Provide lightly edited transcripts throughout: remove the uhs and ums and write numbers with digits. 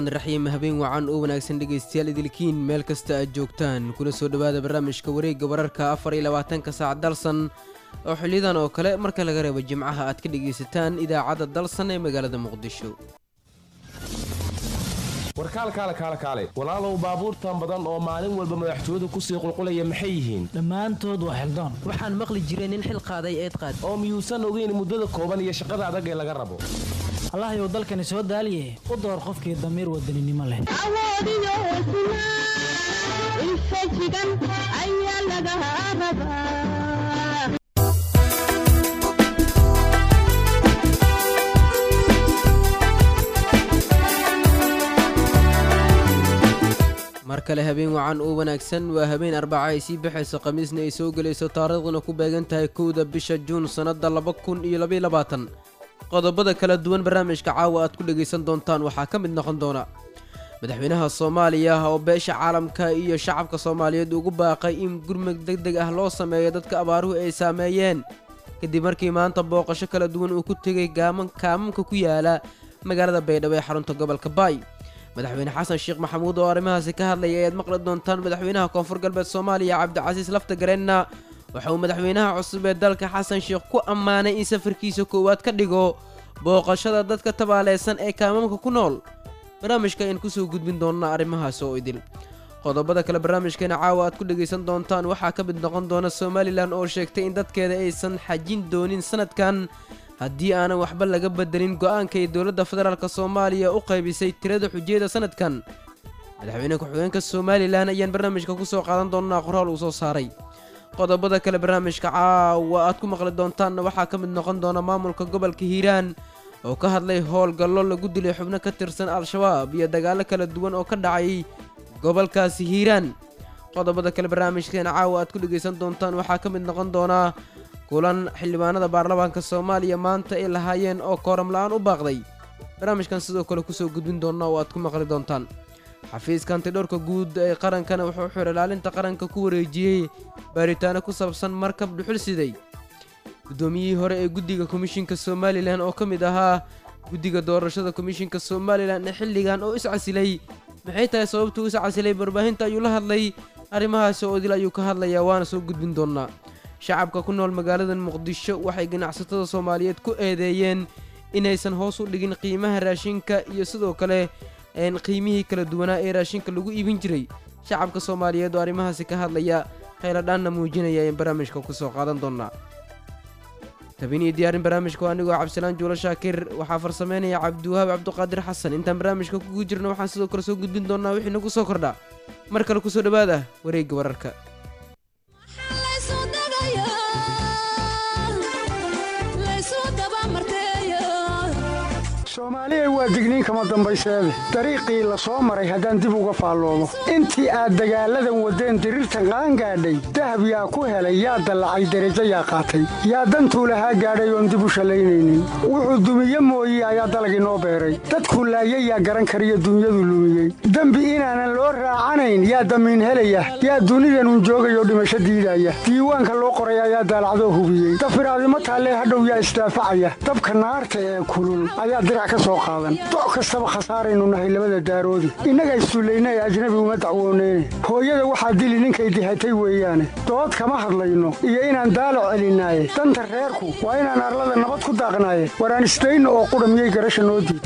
الرحمن الرحيم هبين وعن wanaagsan dhageystayaal idilkiin meel kasta aad joogtaan kuna soo dhawaada barnaamijka wareegga wararka 24 saac dalsan oo xilidan oo kale marka laga reebo jimcaha aad ka dhageysataan idaacada dalsan ee magaalada Muqdisho warkaalkaale walaalow baabuurtan badan oo maalin walba madaxtooyada ku sii qulqulaya maxay yihiin dhammaantood waa xildon waxaan maqli jiray in xil qaaday eed qaad oo miyuusan ogeyn muddada kooban iyo shaqada adag ee laga rabo Allah iyo dalkani soo daaliye u door qofkii damiir wadaninimo leh awoodiyo hesnaa infajigan ayaa laga rabaa markale habeen wacan oo wanaagsan waa habeen Arbaca ay sii baxayso Khamiisna ay soo galayso taariikhduna ku beegan tahay 1 bisha Juun sanada 2022 qodobada kala duwan barnaamijka caawa aad ku dhageysan doontaan waxaa ka mid noqon doona madaxweynaha Soomaaliya oo beesha caalamka iyo shacabka Soomaaliyeed ugu baaqay in gurmad degdeg ah loo sameeyo dadka abaaruhu ay saameeyeen kadib markii maanta booqasho kala duwan uu ku tagay kaamanka ku yaala magaalada Baydhabo ee xarunta gobolka Baay madaxweyne xasan sheekh maxamuud oo arrimahaasi ka hadlay ayaad maqli doontaan madaxweynaha koonfur galbeed Soomaaliya Cabdicasiis Laftagareenna waxa uu madaxweynaha cusub ee dalka xasan sheekh ku ammaanay in safarkiisa koowaad ka dhigo booqashada dadka tabaaleysan ee kaamanka ku nool barnaamijka in ku soo gudbin doona arrimahaas oo idil qodobada kale barnaamijkeena caawa aad ku dhageysan doontaan waxaa ka mid noqon doona Somaliland oo sheegtay in dadkeeda aysan xajin doonin sanadkan haddii aanan waxba laga bedelin go'aanka ay dowladda federaalka Soomaaliya u qaybisay tirada xujiyada sanadkan madaxweynaha ku-xigeenka Somaliland ayaan barnaamijka ku soo qaadan doonaa qoraal uu soo saaray qodobada kale barnaamijka caawa aad ku maqli doontaan waxaa ka mid noqon doona maamulka gobolka Hiiraan oo ka hadlay howlgallo lagu dilay xubno ka tirsan Al-Shabaab iyo dagaalo kala duwan oo ka dhacay gobolkaasi Hiiraan qodobada kale barnaamijkeena caawa aad ku dhageysan doontaan waxaa ka mid noqon doona kulan xildhibaanada baarlamaanka Soomaaliya maanta ay lahaayeen oo kooram la'aan u baaqday barnaamijkan sidoo kale ku soo gudbin doona oo aad ku maqli doontaan xafiiska antidhowrka guud ee qarankana wuxuu xir ilaalinta qaranka ku wareejiyay baaritaano ku saabsan markab dhuxul siday gudoomiyihii hore ee guddiga komishinka Somaliland oo ka mid ahaa guddiga doorashada komishinka Somaliland ee xilligan oo iscasilay maxay tahay sababtu uu iscasilay barbaahinta ayuu la hadlay arrimahaas oo idil ayuu ka hadlayaa waana soo gudbin doonaa shacabka ku nool magaalada Muqdisho waxay ganacsatada Soomaaliyeed ku eedeeyeen inaysan hoos u dhigin qiimaha raashinka iyo sidoo kale qiimihii kala duwanaa ee raashinka lagu iibin jiray shacabka Soomaaliyeed oo arrimahaasi ka hadlaya kheyladhaanna muujinaya in barnaamijka ku soo qaadan doonaa tabini diyaarin barnaamijka anigoo Cabdisalaan Juula Shaakir waxaa farsameynaya Cabdiwahaab Cabduqaadir Xasan intaan barnaamijka ku jirno waxaan sidoo kale soo gudbin doonaa wixii nagu soo kordha mar kale ku soo dhawaada wareegga wararka Soomaaliya waa digniin kama dambayseede dariiqii la soo maray haddaan dib uga faalloobo intii aad dagaaladan wadeen dirirtan qaan gaadhay dahab yaa ku helay yaa dallacay derajo yaa qaatay yaa dantuu lahaa gaadhay oon dib u shallaynaynin wuxuu dumiye mooye ayaa dalag inoo beeray dadkuu laayay yaa garan kariyo dunyadu lumiyey dembi inaanan loo raacanayn yaa damiin helaya yaa dunidanun joogayoo dhimasho diidaya diiwaanka loo qoray ayaa daalacdoo hubiyey dafiraadimo taallee hadhow yaa isdaafacaya dabka naarta ee kulul ayaa doc kastaba khasaaraynu nahay labada daaroodi innaga isduullaynay ajnabi uma dacwooneyne hooyada waxaa dili ninkay dihatay weeyaane dood kama hadlayno iyo inaan daalac celinaaye danta reerku waa inaan arlada nabad ku daaqnaaye waraan isdayno oo qudha miyay garasha noo diid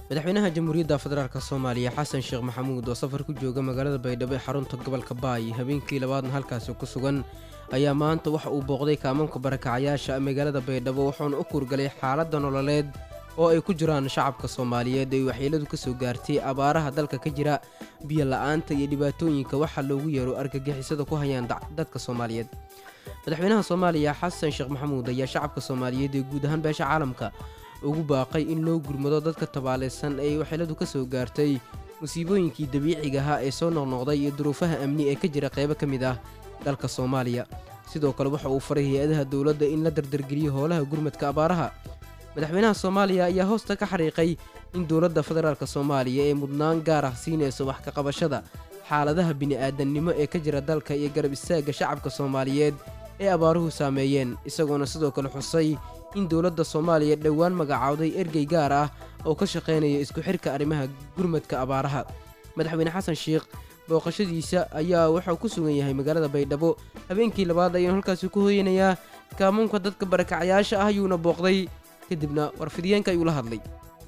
madaxweynaha jamhuuriyadda federaalk soomaaliya xasan sheekh maxamuud oo safar ku jooga magaalada baydhabo ee xarunta gobolka baay habeenkii labaadna halkaasi ku sugan ayaa maanta waxa uu booqday kaamanka barakacayaasha magaalada baydhabo wuxuuna u kuurgalay xaaladda nololeed oo ay ku jiraan shacabka soomaaliyeed ay waxyeeladu ka soo gaartay abaaraha dalka ka jira biyo la'aanta iyo dhibaatooyinka waxa loogu yeero argagixisada ku hayaan dadka soomaaliyeed madaxweynaha soomaaliya xasan sheekh maxamuud ayaa shacabka soomaaliyeed ee guud ahaan beesha caalamka ugu baaqay in loo gurmado dadka tabaalaysan ee waxyeeladu ka soo gaartay musiibooyinkii dabiiciga ahaa ee soo noqnoqday iyo duruufaha amni ee ka jira qaybo ka mid ah dalka soomaaliya sidoo kale waxa uu faray hay-adaha dowladda in la dardargeliyo howlaha gurmadka abaaraha madaxweynaha soomaaliya ayaa hoosta ka xariiqay in dowladda federaalk soomaaliya ee mudnaan gaar ah siinayso wax ka qabashada xaaladaha bini'aadannimo ee ka jira dalka iyo garab istaagga shacabka soomaaliyeed ee abaaruhu saameeyeen isagoona sidoo kale xusay in dowladda soomaaliya dhowaan magacaawday ergey gaar ah oo ka shaqaynaya isku xirka arrimaha gurmadka abaaraha madaxweyne xasan sheekh booqashadiisa ayaa wuxuu ku sugan yahay magaalada baydhabo habeenkii labaad ayuunu halkaasi ku hooyanayaa kaamuunka dadka barakacayaasha ah ayuuna booqday kadibna warfidiyeenka ayuu la hadlay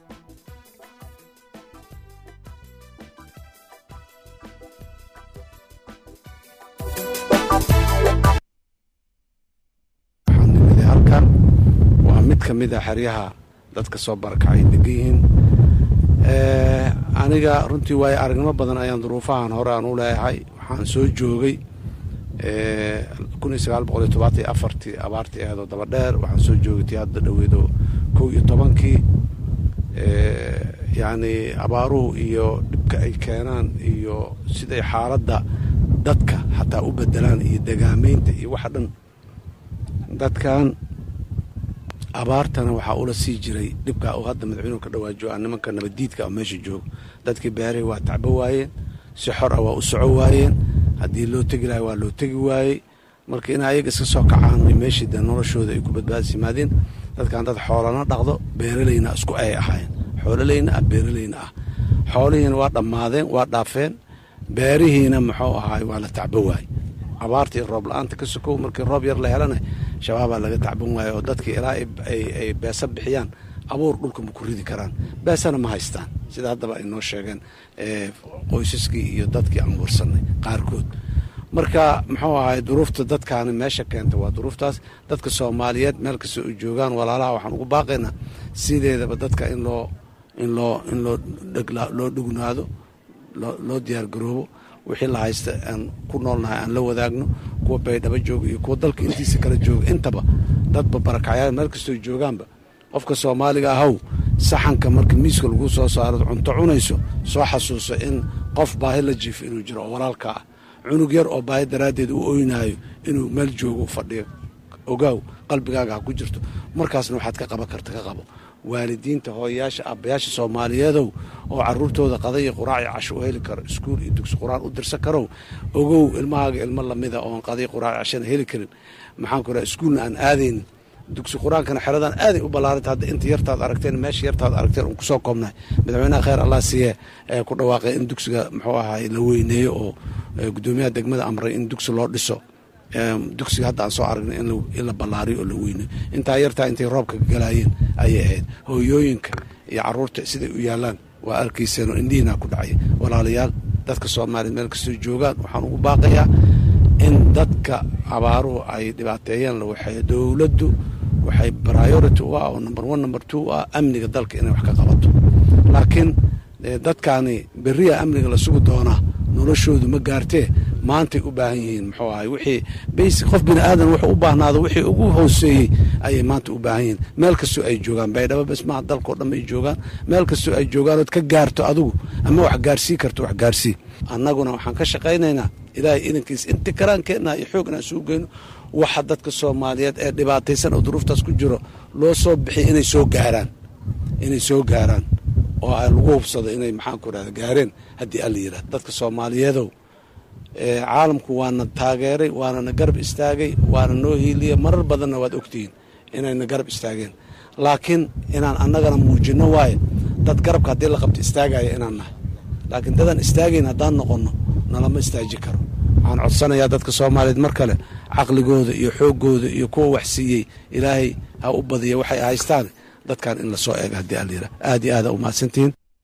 ka mid ah xeryaha dadka soo barakacay degan yihiin aniga runtii waayo aragnimo badan ayaan duruufahan hore aan u leeyahay waxaan soo joogay 1974 abaartii ahaydoo daba dheer waxaan soo joogay tii hadda dhaweedo 11kii yacni abaaruhu iyo dhibka ay keenaan iyo siday xaaladda dadka xataa u bedelaan iyo degaamaynta iyo waxa dhan dadkan abaartana waxaa ula sii jiray dhibkaa uu hadda madaxweynuhu ka dhawaajo aan nimanka nabaddiidka oo meesha joogo dadkii beerihii waa tacbo waayeen si xor ah waa u soco waayeen haddii loo tegi lahay waa loo tegi waayey marka in ayaga iska soo kacaan meeshii dee noloshooda ay ku badbaadis yimaadeen dadkan dad xoolana dhaqdo beeralayna isku ay ahaayeen xoololayna ah beeralayna ah xoolihiina waa dhammaadeen waa dhaafeen beerihiina muxuu ahaay waa la tacbo waayey abaartii roob la-aanta ka sokow markii roob yar la helana shabaabaa laga tacban waayo oo dadkii ilaa ay beesa bixiyaan abuur dhulka ma ku ridi karaan beesana ma haystaan sida haddaba ay noo sheegeen qoysaskii iyo dadkii aan warsanay qaarkood marka muxuu ahay duruufta dadkaani meesha keenta waa duruuftaas dadka soomaaliyeed meel kastoo ay joogaan walaalaha waxaan ugu baaqaynaa sideedaba dadka in loo dhugnaado loo diyaargaroobo wixii la haysta aan ku noolnahay aan la wadaagno kuwa baydhabo jooga iyo kuwa dalka intiisa kala jooga intaba dadba barakacyaal meel kastoo joogaanba qofka soomaaliga ahow saxanka marka miiska lagu soo saaro cunto cunayso soo xasuuso in qof baahi la jiifo inuu jiro oo walaalka ah cunug yar oo baahi daraaddeed u oynaayo inuu meel joogo fadhiyo ogaaw qalbigaaga ha ku jirto markaasna waxaad ka qaban karta ka qabo waalidiinta hooyayaasha aabbayaasha soomaaliyeedow oo carruurtooda qadaya quraac iyo casho u heli karo iskuul iyo dugsi qur-aan u dirsan karow ogow ilmahaaga ilmo lamida oon qadaya quraac cashana heli karin maxaan ku raha iskuulna aan aadaynin dugsi qur-aankana xeradan aaday u ballaaranta hadda inta yartaad aragteen meesha yartaad aragteen uun kusoo koobnahay madaxweynaha kheyr allah siiye ee ku dhawaaqay in dugsiga muxuu ahaay la weyneeyo oo guddoomiyaha degmada amray in dugsi loo dhiso dugsiga hadda aan soo aragnay in la ballaariyo oo la weyneeyo intaa yartaa intay roobka galaayeen ayay ahayd hooyooyinka iyo carruurta siday u yaallaan waa arkayseenoo indhihiinaa ku dhacay walaalayaal dadka soomaaliya meel kastoo joogaan waxaan ugu baaqayaa in dadka abaaruhu ay dhibaateeyeen waxay dowladdu waxay priority u ah oo number 1 number 2 u ah amniga dalka inay wax ka qabato laakiin dadkaani berriya amniga la sugi doonaa noloshoodu ma gaartee maantay u baahan yihiin muxuu ahay wixii basic qof bini aadan wuxuu u baahnaado wixii ugu hooseeyey ayay maanta u baahan yihiin meel kastoo ay joogaan baydhabo bas maaha dalkao dhan ay joogaan meel kastoo ay joogaan ood ka gaarto adigu ama wax gaarsii karto wax gaarsii annaguna waxaan ka shaqaynaynaa ilaahay idankiis inti karaankeenna iyo xoog inaan sugu geyno waxa dadka soomaaliyeed ee dhibaataysan oo duruuftaas ku jiro loo soo bixiy inay soo gaaraan oo ay lagu hubsado inay maxaanku rahda gaareen haddii alla yidhahdo dadka soomaaliyeedow caalamku waana taageeray waanana garab istaagay waana noo hiiliyey marar badanna waad ogtihiin inayna garab istaageen laakiin inaan annagana muujinno waaye dad garabka haddii la qabto istaagaya inaan nahay laakiin dadaan istaagayn haddaan noqonno nalama istaaji karo waxaan codsanayaa dadka soomaaliyeed mar kale caqligooda iyo xooggooda iyo kuwa wax siiyey ilaahay ha u badiya waxay haystaan dadkan in la soo eego haddii alla yidhahdo aad iyo aada u mahadsantihiin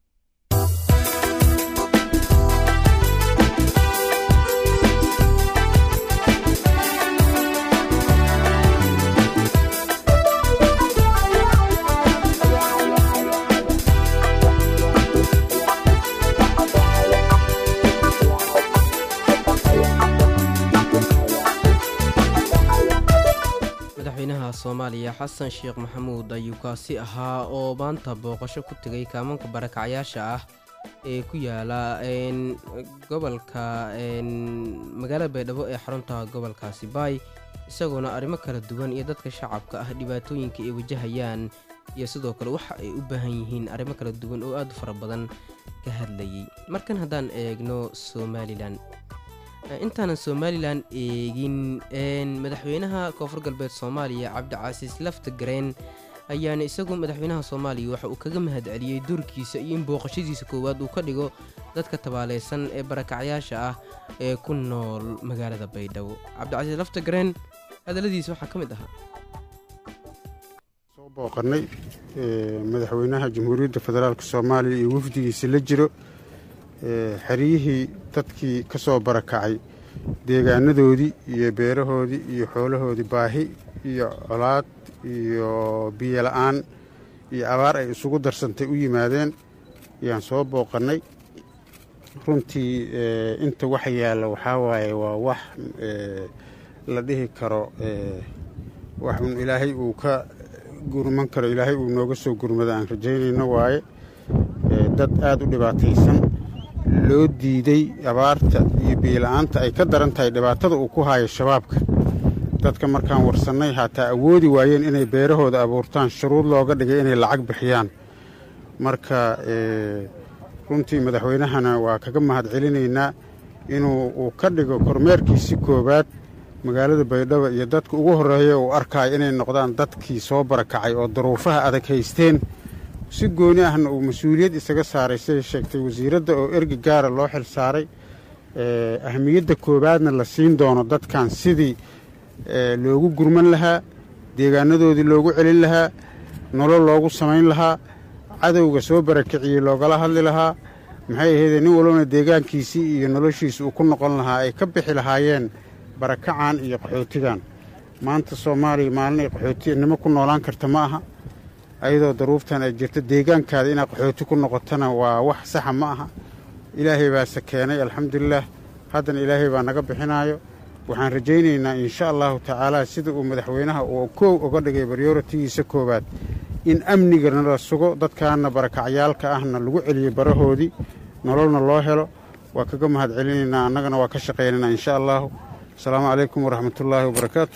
soomaaliya xasan sheekh maxamuud ayuu kaasi ahaa oo maanta booqasho ku tegay kaamanka barakacyaasha ah ee ku yaala gobolka magaalada baydhabo ee xarunta gobolkaasi baay isagoona arrimo kala duwan iyo dadka shacabka ah dhibaatooyinka ay wajahayaan iyo sidoo kale waxa ay u baahan yihiin arrimo kala duwan oo aad u fara badan ka hadlayay markan haddaan eegno somalilan intaanan somalilan eegin madaxweynaha koonfur galbeed soomaaliya cabdicasiis laftagareen ayaana isagu madaxweynaha soomaaliya waxa uu kaga mahadceliyey doorkiisa iyo in booqashadiisa koowaad uu ka dhigo dadka tabaaleysan ee barakacyaasha ah ee ku nool magaalada baydhabo cabdicasiis laftagareen hadalladiisa waxaa ka mid ahaa soo booqannay madaxweynaha jamhuuriyadda federaalk soomaaliya iyo wafdigiisa la jiro xeryihii dadkii ka soo barakacay deegaanadoodii iyo beerahoodii iyo xoolahoodii baahi iyo colaad iyo biyo la'aan iyo abaar ay isugu darsantay u yimaadeen ayaan soo booqannay runtii inta wax yaalla waxaa waaye waa wax la dhihi karo wax un ilaahay uu ka gurman karo ilaahay uu nooga soo gurmada aan rajaynayno waaye dad aad u dhibaataysan loo diiday abaarta iyo biyo-la'aanta ay ka daran tahay dhibaatada uu ku haayo shabaabka dadka markaan warsannay hataa awoodi waayeen inay beerahooda abuurtaan shuruud looga dhigay inay lacag bixiyaan marka runtii madaxweynahana waa kaga mahadcelinaynaa inuu uu ka dhigo kormeerkiisi koowaad magaalada baydhabo iyo dadka ugu horreeya uu arkaayo inay noqdaan dadkii soo barakacay oo duruufaha adag haysteen si gooni ahna uu mas-uuliyad isaga saaray siday sheegtay wasiiradda oo ergi gaara loo xil saaray ahmiyadda koowaadna la siin doono dadkan sidii loogu gurman lahaa deegaanadoodii loogu celin lahaa nolol loogu samayn lahaa cadowga soo barakiciyey loogala hadli lahaa maxay ahaydee nin walbana deegaankiisii iyo noloshiisa uu ku noqon lahaa ay ka bixi lahaayeen barakacan iyo qaxootigan maanta soomaaliya maalin ay qaxootinimo ku noolaan karta ma aha ayadoo daruuftan ay jirto deegaankaada inaad qaxooti ku noqotona waa wax saxa ma aha ilaahay baase keenay alxamdulilaah haddana ilaahay baa naga bixinaayo waxaan rajaynaynaa insha allahu tacaalaa sida uu madaxweynaha uu koow uga dhigay baryoratigiisa koowaad in amnigana la sugo dadkaana barakacyaalka ahna lagu celiyo barahoodii nololna loo helo waa kaga mahad celinaynaa annagana waa ka shaqaynaynaa insha allahu asalaamu calaykum waraxmatullaahi wabarakaatu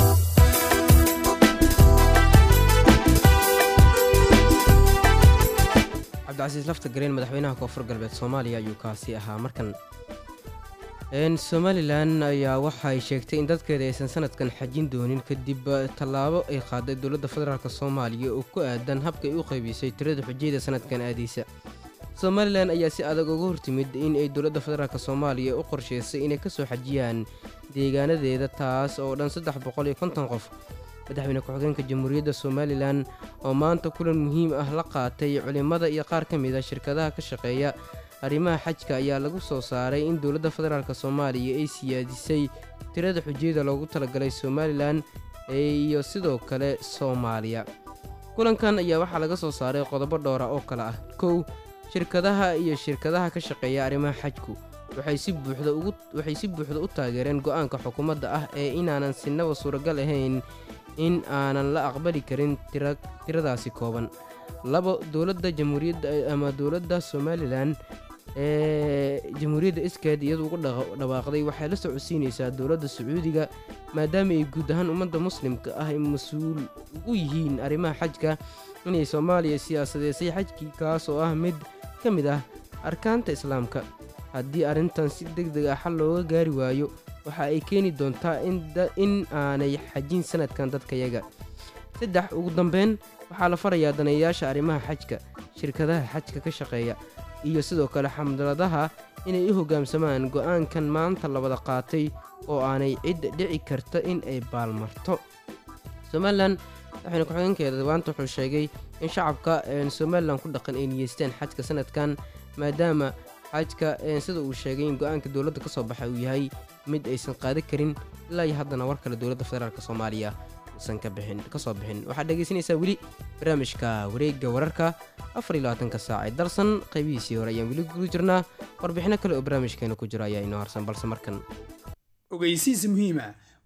cabdicasiis laftagareen madaxweynaha koonfur galbeed soomaaliya ayuu kaasi ahaa markan somalilan ayaa waxay sheegtay in dadkeeda aysan sanadkan xajin doonin kadib tallaabo ay qaaday dowladda federaalk soomaaliya oo ku aadan habka ay u qaybisay tirada xujiyada sanadkan aadaysa somalilan ayaa si adag uga hortimid in ay dowladda federaalk soomaaliya u qorsheysay inay kasoo xajiyaan deegaanadeeda taas oo dhan 350 qof madaxweyne ku-xigeenka jamhuuriyadda somalilan oo maanta kulan muhiim ah la qaatay culimmada iyo qaar ka mid a shirkadaha ka shaqeeya arrimaha xajka ayaa lagu soo saaray in dowladda federaalk soomaaliya ay siyaadisay tirada xujiyada loogu talagalay somalilan iyo sidoo kale soomaaliya kulankan ayaa waxaa laga soo saaray qodobo dhowra oo kale ah kow shirkadaha ka shaqeeya arrimaha xajku waxay si buuxda u taageereen go'aanka xukuumadda ah ee inaanan sinaba suuragal ahayn in aanan la aqbali karin tiradaasi kooban labo dowladda jamhuuriyadda ama dowladda somalilan ee jamhuuriyadda iskeed iyadu ugu dhawaaqday waxay la socodsiinaysaa dowladda sacuudiga maadaama ay guud ahaan ummadda muslimka ah ay mas-uul ugu yihiin arrimaha xajka inay soomaaliya siyaasadeysay xajkii kaas oo ah mid ka mid ah arkaanta islaamka haddii arrintan si deg deg ah xal looga gaari waayo waxa ay keeni doontaa in aanay xajin sanadkan dadkayaga saddex ugu dambeyn waxaa la farayaa daneeyayaasha arrimaha xajka shirkadaha xajka ka shaqeeya iyo sidoo kale xamdaladaha inay u hoggaamsamaan go'aankan maanta la wada qaatay oo aanay cid dhici karta in ay baalmarto somalilan madaxweyne ku-xigeenkeeda maanta wuxuu sheegay in shacabka somalilan ku dhaqan ay niyeysteen xajka sanadkan maadaama xajka sida uu sheegay in go'aanka dowladda ka soo baxay uu yahay mid aysan qaadan karin ilaa iyo haddana war kale dowladda federaalk soomaaliya uusan kasoo bixin waxaad dhegaysanaysaa weli barnaamijka wareegga wararka 24 saac ee dalsan qaybihiisii hore ayaan weli guda jirnaa warbixino kale oo barnaamijkeena ku jira ayaa inoo harsan balse markan ogeysiis muhiima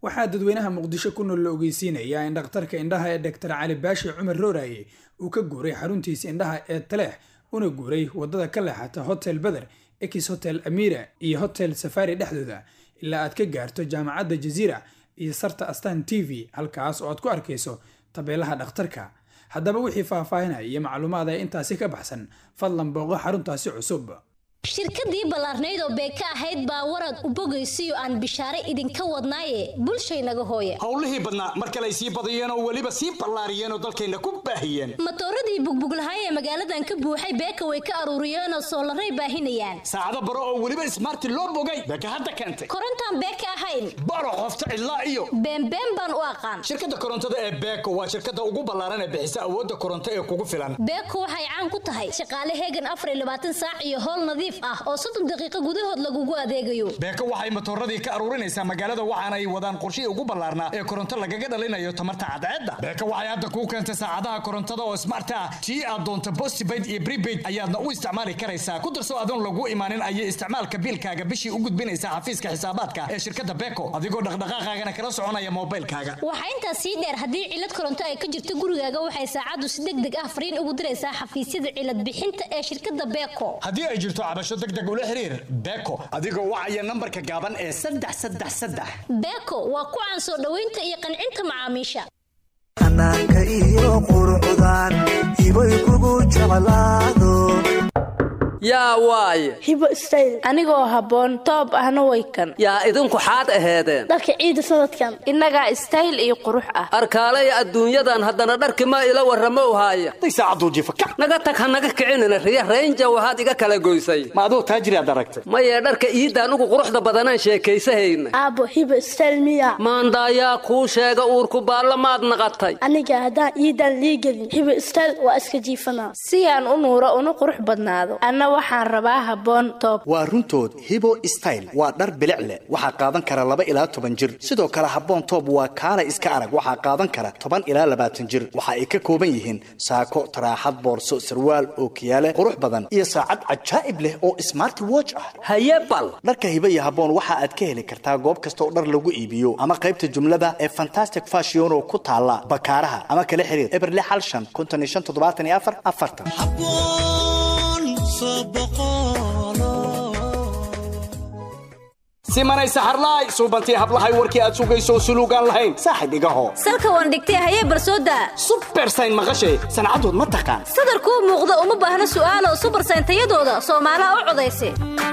waxaa dadweynaha muqdisho ku nool la ogeysiinayaa in dhakhtarka indhaha ee Dr. Cali Baashi Cumar Rooraye uu ka guuray xaruntiisa indhaha ee Taleex una guuray wadada ka leexata Hotel Badr, Ex Hotel Amira iyo Hotel Safari dhexdooda ilaa aad ka gaarto jaamacadda Jazeera iyo sarta Astaan TV, halkaas oo aad ku arkayso tabeelaha dhakhtarka. haddaba wixii faahfaahinaya iyo macluumaad ay intaasi ka baxsan fadlan booqo xaruntaasi cusub. shirkadii ballaarnayd oo beeka ahayd baa warad u bogaysiyo aan bishaare idinka wadnaaye bulshaynaga hooye howlihii badnaa mar kale ay sii badiyeen oo weliba sii ballaariyeen oo dalkayna ku baahiyeen matooradii bugbuglahay ee magaaladan ka buuxay beeka way ka aruuriyeen oo soolaray baahinayaan saacado baro oo weliba ismaarti loo bogay beeka hadda keentay korontaan beeka ahayn baro qofta ilaa iyo beenbeen baan u aqaan shirkadda korontada ee beeko waa shirkadda ugu ballaaran ee bixisa awoodda koronto ee kugu filan beeko waxay caan ku tahay shaqaale heegan 24 saac iyo howl nadiif ah oo 30 daqiiqo gudahood lagugu adeegayo beeko waxay matooradii ka aruurinaysaa magaalada waxaana ay wadaan qorshe ugu ballaarnaa ee koronto lagaga dhalinayo tamarta cadceedda beeko waxay hadda kuu keentay saacadaha korontada oo smart ah tii aad doonto postpaid iyo prepaid ayaadna u isticmaali karaysaa ku darso adoon lagu imaanin ayay isticmaalka biilkaaga bishii u gudbinaysaa xafiiska xisaabaadka ee shirkadda beeko adigoo dhaqdhaqaaqaagana kala soconaya moobilkaaga waxaa intaas sii dheer haddii cilad koronto ay ka jirto gurigaaga waxay saacaddu si degdeg ah fariin ugu diraysaa xafiisyada cilad bixinta ee shirkadda beeko haddii ay jirto cabasho degdeg ula xiriir beeko adigoo wacaya nambarka gaaban ee 333 beeko waa ku caan soo dhaweynta iyo qancinta macaamiisha anaanka iyo quruxdaan ibay kugu jeclaado yaa waaye hibo style anigoo habboon toob ahna way kan yaa idinku xaad aheedeen dharka ciida sanadkan innagaa style iyo qurux ah arkaalaya adduunyadan haddana dharki ma ila warramo u haaya saacaduu jifaka naga tag ha naga kicinina riya raynja waxaad iga kala goysay ma aduu taajiri aad aragtay maya dharka iidaan ugu quruxda badanaan sheekaysahayna aabo hibo style miya maandaayaa kuu sheega uurku baallamaad naqatay aniga haddaan iidaan liigelin hibo style waa iska jiifanaa si aan u nuuro una qurux badnaado waxaan rabaa habboon toob waa runtood hibo style waa dhar bilic leh waxaa qaadan kara 2 ilaa 10 jir sidoo kale habboon toob waa kaala iska arag waxaa qaadan kara 10 ilaa 20 jir waxa ay ka kooban yihiin saako taraaxad boorso sarwaal oo kiyaale qurux badan iyo saacad cajaa'ib leh oo smart watch ah hayebal dharka hibo iyo habboon waxa aad ka heli kartaa goob kasta oo dhar lagu iibiyo ama qaybta jumlada ee fantastic fashion oo ku taala bakaaraha ama kala xiriir eberle halshan 5574 simanay saxarlaay suubantii hablahay warkii aad sugayso suluugaan lahayn saaxib igaho salka waan dhigtay hayee barsooda supersayn maqashay sancadood ma taqaan sadarkuu muuqda uma baahna su'aalo supersayn tayadooda Soomaaliya u codaysay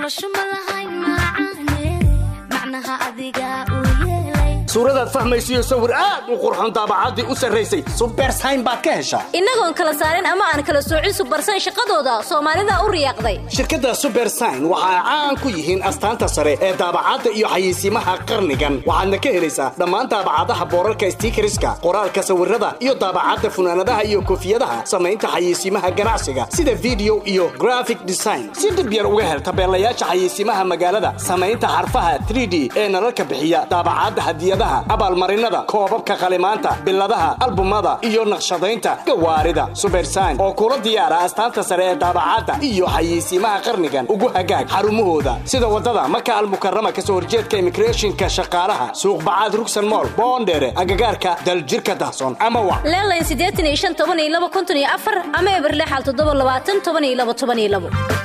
suuradaad fahmaysiyo sawir aad u qurxoon daabacaddii u sarraysay supersayn baad ka heshaa innagoon kala saarin ama aan kala soocin supersayn shaqadooda Soomaalida u riyaaqday shirkadda supersayn waxa ay caan ku yihiin astaanta sare ee daabacadda iyo xayeysiimaha qarnigan waxaadna ka helaysaa dhammaan daabacadaha boorarka stiikariska qoraalka sawirada iyo daabacadda funaanadaha iyo koofiyadaha samaynta xayeysiimaha ganacsiga sida video iyo graphic design si dib yar uga hel tabeelayaasha xayeysiimaha magaalada samaynta xarfaha 3D ee nalalka bixiya daabacadda hadiyada abaalmarinada koobabka qalimaanta biladaha albumada iyo naqshadaynta gawaarida supersayn oo kula diyaara astaanta sare ee daabacadda iyo xayeysiimaha qarnigan ugu hagaag xarumahooda sida wadada Maka al-Mukarrama kasoo horjeedka immigrationka shaqaalaha suuq bacaad Rugsan Mall Boondere agagaarka daljirka Dahson ama wa leelayn 85 ama eberle xal 720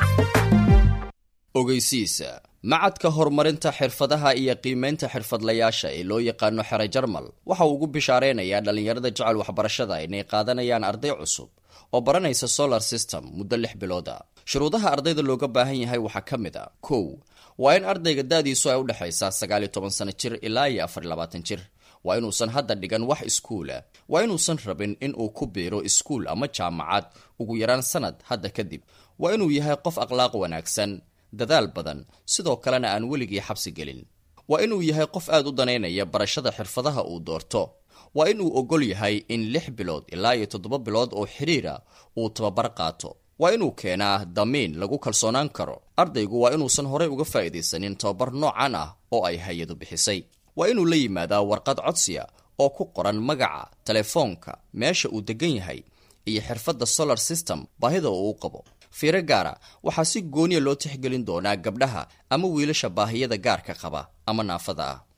ogeysiisa macadka horumarinta xirfadaha iyo qiimeynta xirfadlayaasha ee loo yaqaano Xere Jarmal waxa uu ugu bishaareynaya dhalinyarada jecel waxbarashada inay qaadanayaan arday cusub oo baranaysa solar system muddo 6 bilood ah shuruudaha ardayda looga baahan yahay waxa kamid ah 1 waa in ardayga daadiisu ay u dhaxaysaa 19 sano jir ilaa 24 jir waa inuusan hadda dhigan wax iskuul ah waa inuusan rabin in uu ku biiro iskuul ama jaamacad ugu yaraan sanad hadda kadib waa inuu yahay qof akhlaaq wanaagsan dadaal badan sidoo kalena aan weligii xabsi gelin waa inuu yahay qof aad u daneynaya barashada xirfadaha uu doorto waa inuu ogol yahay in 6 bilood ilaa 7 bilood oo xiriira uu tababar qaato waa inuu keenaa damiin lagu kalsoonaan karo ardaygu waa inuusan horey uga faa'iideysanin tababar noocan ah oo ay hay'adu bixisay waa inuu la yimaadaa warqad codsiya oo ku qoran magaca telefoonka meesha uu degan yahay iyo xirfadda solar system baahida uu qabo fiiro gaara waxaa si gooniya loo tixgelin doonaa gabdhaha ama wiilasha baahiyada gaarka qaba ama naafada ah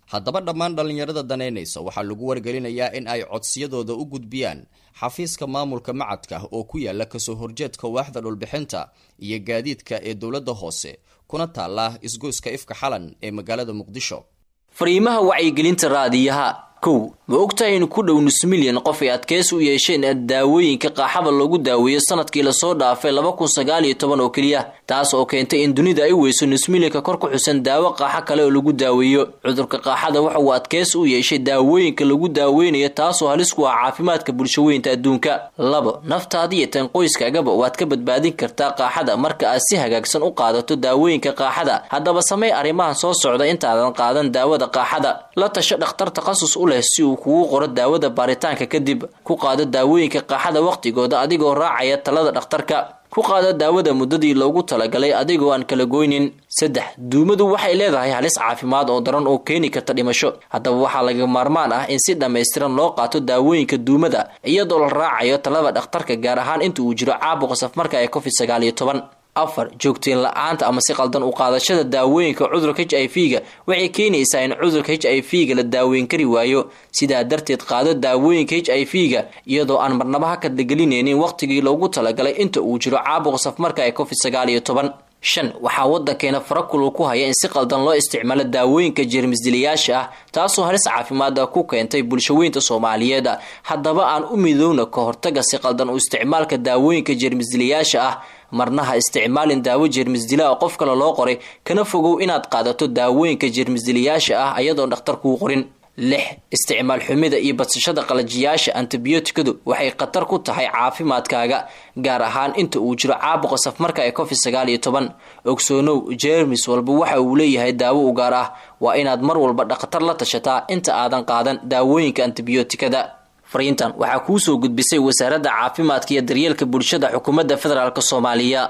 haddaba dhammaan dhallinyarada danaynaysa waxaa lagu wargelinayaa in ay codsiyadooda u gudbiyaan xafiiska maamulka macadka oo ku yaala kasoo horjeedka waaxda dhulbixinta iyo gaadiidka ee dowladda hoose kuna taala isgoyska ifka xalan ee magaalada muqdisho. fariimaha wacyigelinta raadiyaha kow ma ogtahay in ku dhow nus milyan qof ay adkeys u yeesheen daawooyinka qaaxada loogu daaweeyo sanadkii la soo dhaafay 2019 oo kaliya taas oo keentay in dunida ay weyso nus milyanka kor ku xusan daawo qaaxa kale oo lagu daaweeyo cudurka qaaxada waxa uu adkeys u yeeshay daawooyinka lagu daaweynayo taas oo halis ku ah caafimaadka bulshooyinka adduunka. 2 naftaada iyo tan qoyskaagaba waad ka badbaadin kartaa qaaxada marka aad si hagaagsan u qaadato daawooyinka qaaxada. haddaba samee arrimahan soo socda intaadan qaadan daawada qaaxada. la tasho dhakhtar takhasus si uu kugu qoro daawada baaritaanka kadib ku qaado daawooyinka qaaxada waqtigooda adigoo raacaya talada dhakhtarka. ku qaado daawada muddadii loogu talagalay adigoo aan kala goynin. 3 duumadu waxay leedahay halis caafimaad oo daran oo keeni karta dhimasho. haddaba waxaa laga maarmaan ah in si dhammaystiran loo qaato daawooyinka duumada iyadoo la raacayo talada dhakhtarka gaar ahaan inta uu jiro caabuqa safmarka ee COVID-19. 4 joogteen la'aanta ama si qaldan u qaadashada daawooyinka cudurka HIV-ga waxay keenaysaa in cudurka HIV-ga la daaweyn kari waayo. sidaa darteed qaado daawooyinka HIV-ga iyadoo aan marnaba ha ka dagelinaynin waqtigii loogu talagalay inta uu jiro caabuqa safmarka ee COVID-19. 5 waxaa wadankeena farakul ku haya in si qaldan loo isticmaalo daawooyinka jeermis dilayaasha ah taasoo halis caafimaad ku keentay bulshooyinka Soomaaliyeed. haddaba aan u midowna ka hortaga si qaldan u isticmaalka daawooyinka jeermis dilayaasha ah. marna ha isticmaalin daawo jeermis dilaa qof kale loo qoray kana fogow inaad qaadato daawooyinka jeermis dilayaasha ah iyadoo dhakhtar kuu qorin. 6 isticmaal xumida iyo badsashada qalajiyaasha antibiyootikadu waxay khatar ku tahay caafimaadkaaga gaar ahaan inta uu jiro caabuqa safmarka ee COVID-19. ogsoonow jeermis walba waxa uu leeyahay daawo u gaar ah waa inaad mar walba dhakhtar la tashataa inta aadan qaadan daawooyinka antibiyootikada. fariintan waxaa kuu soo gudbisay wasaaradda caafimaadka iyo daryeelka bulshada xukuumadda federaalka Soomaaliya.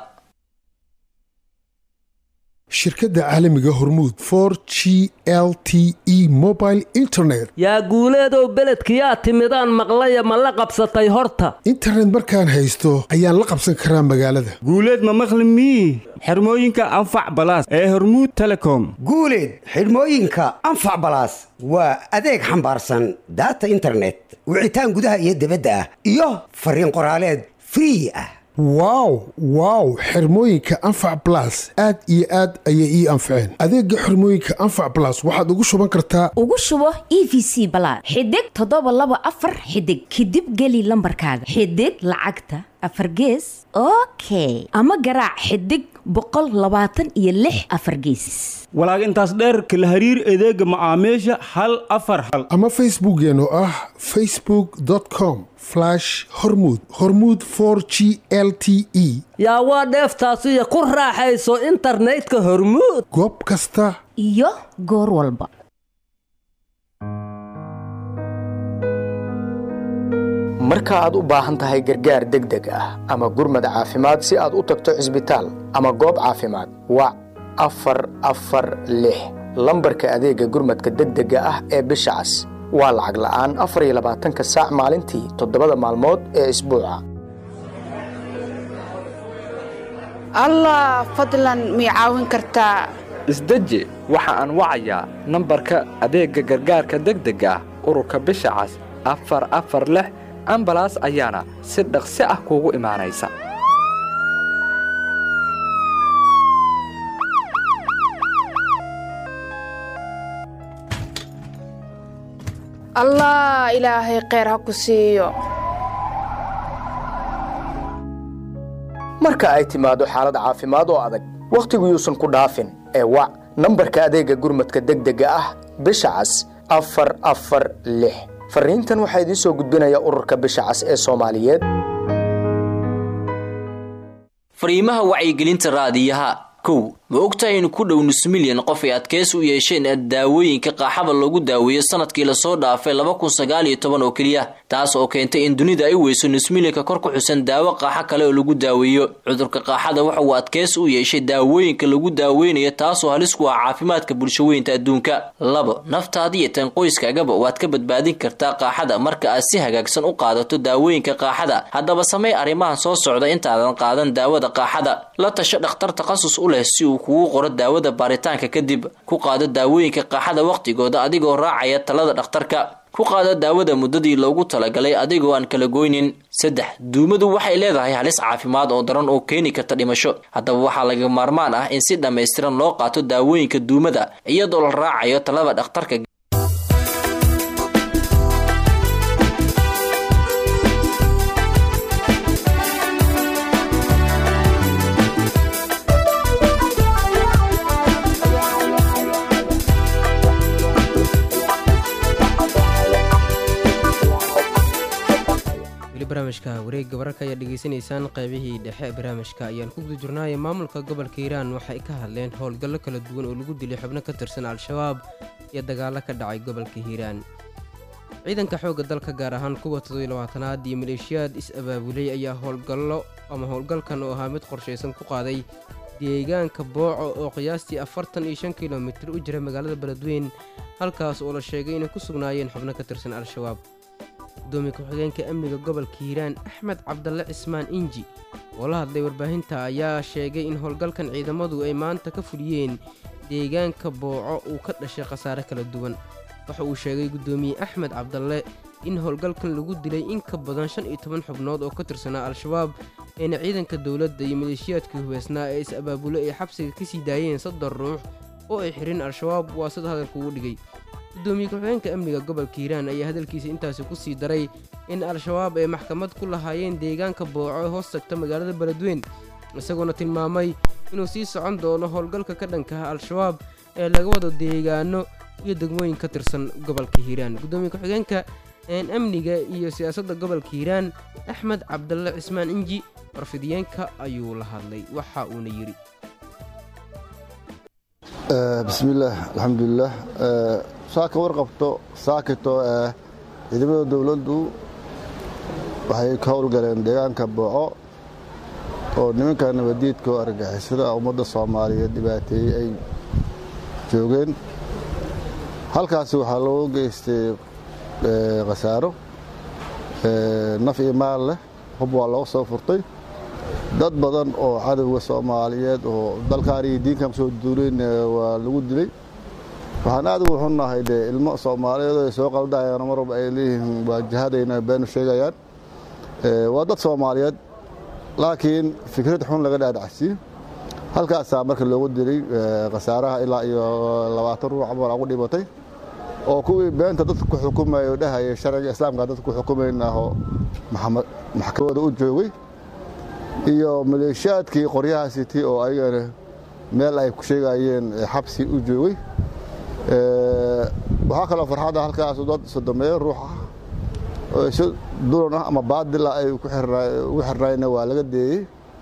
shirkadda caalamiga hormuud 4G LTE mobile internet yaa guuleedow beledkiyaa timidaan maqlaya ma la qabsatay horta internet markaan haysto ayaan la qabsan karaa magaalada. guuleed ma maqli mii xirmooyinka anfac balaas ee hormuud telecom. guuleed xirmooyinka anfac balaas waa adeeg xambaarsan data internet wicitaan gudaha iyo dibadda ah iyo fariin qoraaleed free ah. wow xirmooyinka anfac plus aad iyo aad ayay ii anfaceen. adeega xirmooyinka anfac plus waxaad ugu shuban kartaa ugu shubo EVC balaad xidig 724 xidig kadib geli lambarkaaga xidig lacagta 4 gees okay ama garaac xidig 126 4 gees. walaag intaas dheer kala hariir adeega macaamiisha 141 ama facebookeen oo ah facebook.com/hormuud 4G LTE. yaa waa dheeftaasiyo ku raaxayso internetka hormuud goob kasta iyo goor walba. marka aad u baahan tahay gargaar degdeg ah ama gurmad caafimaad si aad u tagto cisbitaal ama goob caafimaad wac 446 lambarka adeega gurmadka degdega ah ee bisha cas waa lacag la'aan 24 saac maalintii 7 maalmood ee isbuuca. allah fadlan mi caawin kartaa isdeji waxa aan wacayaa nambarka adeega gargaarka degdega ah ururka bisha cas 446 ambalaas ayaana si dhaqsi ah kuugu imaanaysa. allah ilaahay kheyr ha ku siiyo. marka ay timaado xaalad caafimaad oo adag wakhtigu yuusan ku dhaafin ee wac nambarka adeega gurmadka degdega ah bisha cas 446. fariintan waxaa idiin soo gudbinaya ururka bisha cas ee Soomaaliyeed. fariimaha wacyigelinta raadiyaha kow ma ogtahay in ku dhow nus milyan qof ay adkeys u yeesheen daawooyinka qaaxada loogu daaweeyo sanadkii la soo dhaafay 2019 oo kaliya taas oo keentay in dunida ay weyso nus milyanka kor ku xusan daawo qaaxa kale oo lagu daaweeyo cudurka qaaxada waxa uu adkeys u yeeshay daawooyinka lagu daaweynayo taasoo halis ku ah caafimaadka bulshooyinka adduunka. 2 naftaada iyo tan qoyskaagaba waad ka badbaadin kartaa qaaxada marka aad si hagaagsan u qaadato daawooyinka qaaxada. haddaba samee arrimahan soo socda intaadan qaadan daawada qaaxada. la tasho dhakhtar takhasus u leh leh si uu kugu qoro daawada baaritaanka kadib ku qaado daawooyinka qaaxada wakhtigooda adigoo raacaya talada dhakhtarka ku qaado daawada muddadii loogu talagalay adigoo aan kala goynin 3 duumadu waxay leedahay halis caafimaad oo daran oo keeni karta dhimasho haddaba waxaa laga maarmaan ah in si dhammaystiran loo qaato daawooyinka duumada iyadoo la raacayo talada dhakhtarka barnaamijka wareegga wararka ayaa dhegaysanaysaan qaybihii dhexe ee barnaamijka ayaan ku guda jirnaaye maamulka gobolka hiiraan waxay ka hadleen howlgallo kala duwan oo lagu dilay xubno ka tirsan al-shabaab iyo dagaallo ka dhacay gobolka hiiraan ciidanka xoogga dalka gaar ahaan kuwa 27aad iyo maleeshiyaad is-abaabulay ayaa howlgalkan oo ahaa mid qorshaysan ku qaaday deegaanka booco oo qiyaastii 45 kilomitir u jira magaalada beledweyn halkaas oo la sheegay inay ku sugnaayeen xubno ka tirsan al-shabaab gudoomiye ku-xigeenka amniga gobolka hiiraan axmed cabdalle cismaan inji oo la hadlay warbaahinta ayaa sheegay in howlgalkan ciidamadu ay maanta ka fuliyeen deegaanka booco uu ka dhashay khasaare kala duwan waxa uu sheegay gudoomiye axmed cabdalle in howlgalkan lagu dilay in ka badan 15 xubnood oo ka tirsanaa al-shabaab eena ciidanka dowladda iyo maleeshiyaadkii hubeysnaa ee is-abaabule ay xabsiga ka sii daayeen 3 ruux oo ay xireen al-shabaab waa sida hadalka ugu dhigay gudoomiye ku-xigeenka amniga gobolka hiiraan ayaa hadalkiisa intaasi ku sii daray in al-shabaab ay maxkamad ku lahaayeen deegaanka booco ee hoos tagta magaalada beledweyn isagoona tilmaamay inuu sii socon doono howlgalka ka dhankaha al-shabaab ee laga wado deegaano iyo degmooyin ka tirsan gobolka hiiraan gudoomiye ku-xigeenka amniga iyo siyaasadda gobolka hiiraan axmed cabdalle cismaan inji warfidiyeenka ayuu la hadlay waxa uuna yidhi bismillaah alxamdulilah saaka warqabto saakito ciidamada dowladdu waxay ka howlgaleen deegaanka booco oo nimanka nabadiidka oo argagixisada ummadda soomaaliyeed dhibaateeyey ay joogeen halkaasi waxaa loogu geystay khasaaro naf iyo maal leh hub waa looga soo furtay dad badan oo cadowga soomaaliyeed oo dalkaan iyo diinkan soo duuleyn waa lagu dilay waxaan aad ugu xunnahay dee ilmo soomaaliyeed oo ay soo qaldayaan mar walba ay leeyihiin waa jihadayna beenu sheegayaan waa dad soomaaliyeed laakiin fikrad xun laga dhaadhacsiiyo halkaasaa marka loogu dilay khasaaraha ilaa iyo 20 ruux camal ugu dhimatay oo kuwii beenta dadka ku xukumayay oo dhahayay sharciga islaamka dadka ku xukumaynaaoo maxkamadda u joogay iyo maleeshiyaadkii qoryaha city oo ayagana meel ay ku sheegayeen xabsi u joogay waxaa kaloo farxadda halkaas dad 30 ruux ah oo isu dulan ah ama baadila ay ugu xirnaayna waa laga deeyey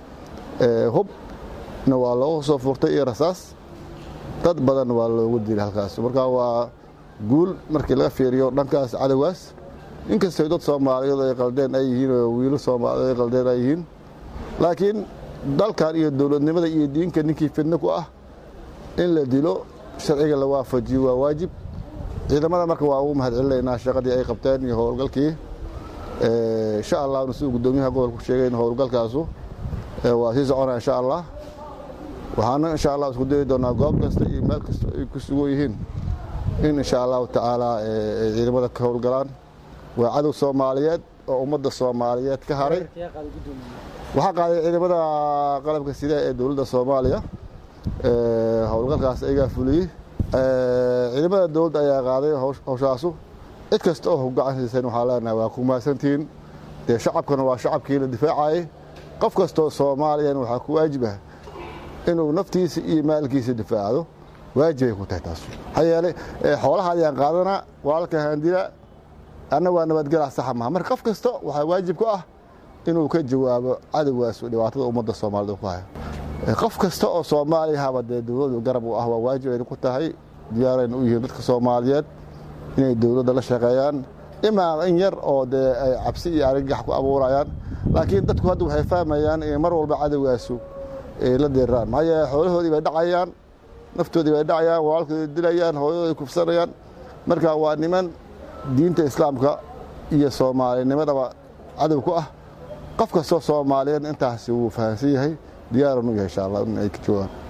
hubna waa loogu soo furtay iyo rasaas dad badan waa loogu dilay halkaas marka waa guul markii laga fiiriyo dhankaas cadowgaas inkastoo dad soomaaliyeed ay qaldeen ay yihiin oo wiilo soomaaliyeed ay qaldeen ay yihiin laakiin dalkan iyo dowladnimada iyo diinka ninkii fidno ku ah in la dilo sharciga la waafajiyo waa waajib ciidamada marka waa ugu mahadcelinaynaa shaqadii ay qabteen iyo howlgalkii insha allah siduu gudoomiyaha gobolku sheegay in howlgalkaasu waa sii soconaa insha allah waxaana insha allah isku dayi doonaa goob kasta iyo meel kasta ay ku sugan yihiin in insha allahu tacaala ay ciidamada ka howlgalaan waa cadow soomaaliyeed oo ummadda soomaaliyeed ka haray waxaa qaaday ciidamada qalabka sida ee dowladda soomaaliya howlgalkaas ayagaa fuliyey ciidamada dowladda ayaa qaaday howshaasu cid kasta oo gacan siiseen waxaa leenahay waa ku mahadsantihiin dee shacabkana waa shacabkii la difaacayay qof kastoo soomaaliyan waxaa ku waajib ah inuu naftiisa iyo maalkiisa difaacdo waajibay ku tahay taas maxaa yeelay xoolaha ayaan qaadanaa walaalka haandila anna waa nabadgelac saxa maha marka qof kasta waxaa waajib ku ah inuu ka jawaabo cadowgaas dhibaatada ummadda soomaalida ku haya qof kasta oo soomaaliya haba dee dowladdu garab u ah waa waajib ayna ku tahay diyaarayna u yihiin dadka soomaaliyeed inay dowladda la shaqeeyaan imaa in yar oo dee ay cabsi iyo argagax ku abuurayaan laakiin dadku hadda waxay fahmayaan inay mar walba cadowgaasu la deeraan maxaa yeele xoolahoodii bay dhacayaan naftoodii bay dhacayaan walaalkoodii dilayaan hooyadooday kufsanayaan marka waa niman diinta islaamka iyo soomaalinimadaba cadow ku ah qof kastoo soomaaliyeed intaasi wuu fahamsan yahay diyaaran u yahay insha allah in ay ka joogaan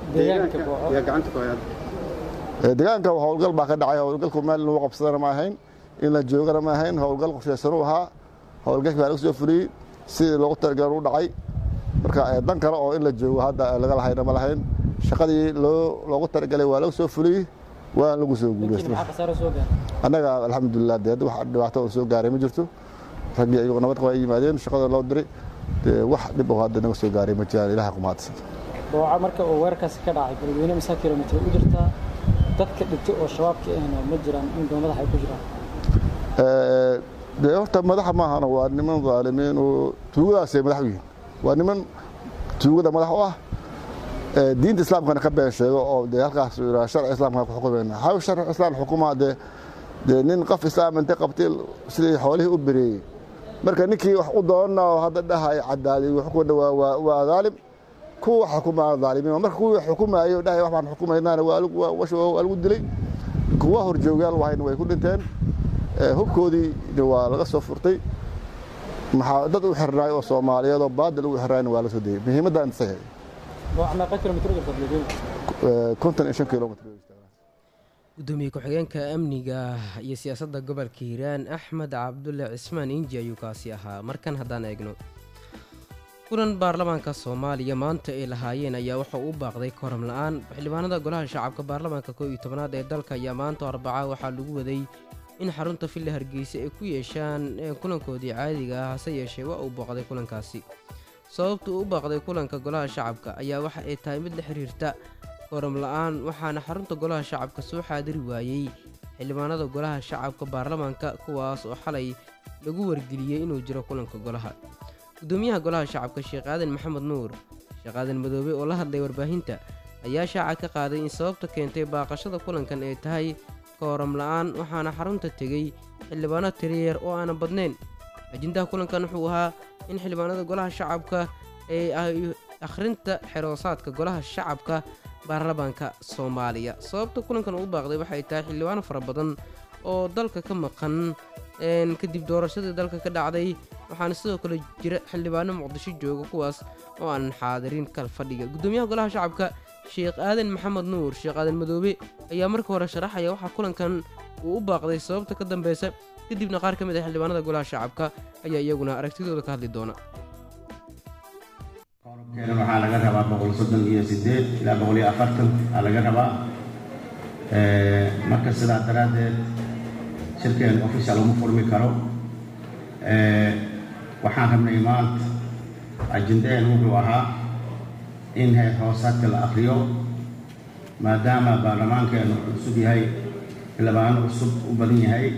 deegaanka booco yaa gacanta ku hayaan deegaanka howlgal baa ka dhacay howlgalku meel in lagu qabsadana ma ahayn in la joogana ma ahayn howlgal qorshaysan u ahaa howlgalkii baa laga soo fuliyey sidii loogu talagalay u dhacay marka dan kale oo in la joogo hadda laga lahayna ma lahayn shaqadii loogu talagalay waa laga soo fuliyey waa lagu soo guulaystay annaga alxamdulilah dee wax dhibaato oo soo gaaray ma jirto raggii ayagu nabad qaba ay yimaadeen shaqada loo diray dee wax dhib oo hadda naga soo gaaray ma jiraan ilaaha ku mahadsan booca marka uu weerarkaasi ka dhacay beledweyne mise kilomitir u jirtaa dadka dhintay oo shabaabka ahna ma jiraan in doo madax ay ku jiraan dee horta madaxa maahana waa niman dhaalimiin oo tuugadaasay madax u yihiin waa niman tuugada madax u ah diinta islaamkana ka been sheego oo dee halkaas sharci islaamka ku xukumayna haw sharci islaam xukuma dee nin qof islaam intay qabtay sidii xoolihii u bireeyey marka ninkii wax u doona oo hadda dhahay cadaali xukuma waa dhaalim kuwa xukumaa dhaalimiin marka kuwa xukumaayo dhahay wax baan xukumaynaa waa lagu dilay kuwa horjoogaal wahayna way ku dhinteen hubkoodii waa laga soo furtay maxaa dad u xirnaay oo Soomaaliyeed oo baadil u xirnaayna waa la soo deeyay muhiimadda inta sahay konton iyo 5 kilomitir gudoomiye ku-xigeenka amniga iyo siyaasadda gobolka Hiiraan Axmed Cabdulle Cismaan Inji ayuu kaasi ahaa markan haddaan eegno kulan baarlamaanka Soomaaliya maanta ay lahaayeen ayaa waxa uu baaqday koram la'aan xildhibaanada golaha shacabka baarlamaanka 11aad ee dalka ayaa maanta Arbaca waxaa lagu waday in xarunta Villa Hargeysa ay ku yeeshaan kulankoodii caadiga ah hase yeeshee waa uu booqday kulankaasi sababta uu baaqday kulanka golaha shacabka ayaa waxa ay tahay mid la xiriirta koram la'aan waxaana xarunta golaha shacabka soo xaadiri waayey xildhibaanada golaha shacabka baarlamaanka kuwaas oo xalay lagu wargeliyey inuu jiro kulanka golaha gudoomiyaha golaha shacabka Sheekh Aadan Maxamed Nuur Sheekh Aadan Madoobe oo la hadlay warbaahinta ayaa shaaca ka qaaday in sababta keentay baaqashada kulankan ay tahay koram la'aan waxaana xarunta tegay xildhibaano tiriyeer oo aan badnayn ajindaha kulankan wuxuu ahaa in xildhibaanada golaha shacabka ay akhrinta xiroosaadka golaha shacabka baarlamaanka Soomaaliya sababta kulankan uu baaqday waxay tahay xildhibaano fara badan oo dalka ka maqan kadib doorashadii dalka ka dhacday waxaana sidoo kale jira xildhibaano Muqdisho jooga kuwaas oo aan xaadirin kal fadhiga gudoomiyaha golaha shacabka Sheekh Aadan Maxamed Nuur Sheekh Aadan Madoobe ayaa markii hore sharaxaya waxa kulankan uu u baaqday sababta ka dambaysa kadibna qaar ka mid ah xildhibaanada golaha shacabka ayaa iyaguna aragtidooda ka hadli doona waxaa laga rabaa 138 ilaa 140 laga rabaa marka sidaa daraaddeed shirkeen official uma furmi karo waxaan rabnay maanta ajindeen wuxuu ahaa in heer hoosaadka la akhriyo maadaama baarlamaankeenu cusub yahay xildhibaano cusub u badan yahay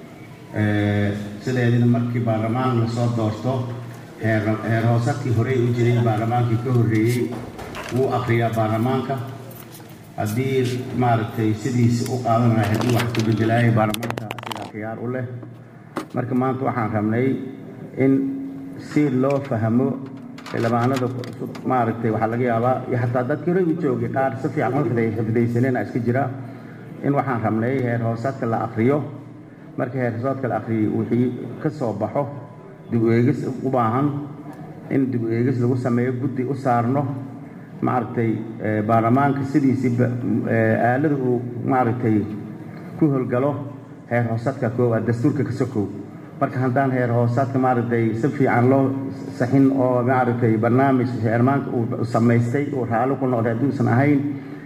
sideedina markii baarlamaan lasoo doorto heer hoosaadkii horey u jiray baarlamaankii ka horreeyey wuu akhriyaa baarlamaanka haddii maaragtay sidiisi u qaadan lahay haddii wax ku bedelaayay baarlamaanka asigaa khiyaar u leh marka maanta waxaan rabnay in si loo fahmo xildhibaanada cusub maaragtay waxaa laga yaabaa iyo xataa dadkii horey u joogay qaar si fiican xifdaysaneenaa iska jira in waxaan rabnay heer hoosaadka la akhriyo marka heer hoosaadka la akhriyo wixii ka soo baxo dib u eegis u baahan in dib u eegis lagu sameeyo guddi u saarno maaragtay baarlamaanka sidiisii aalada uu maaragtay ku howlgalo heer hoosaadka koowaad dastuurka ka sokow marka haddaan heer hoosaadka maaragtay si fiican loo saxin oo maaragtay barnaamij xeermaanka uu samaystay uu raallo ku noqday hadduusan ahayn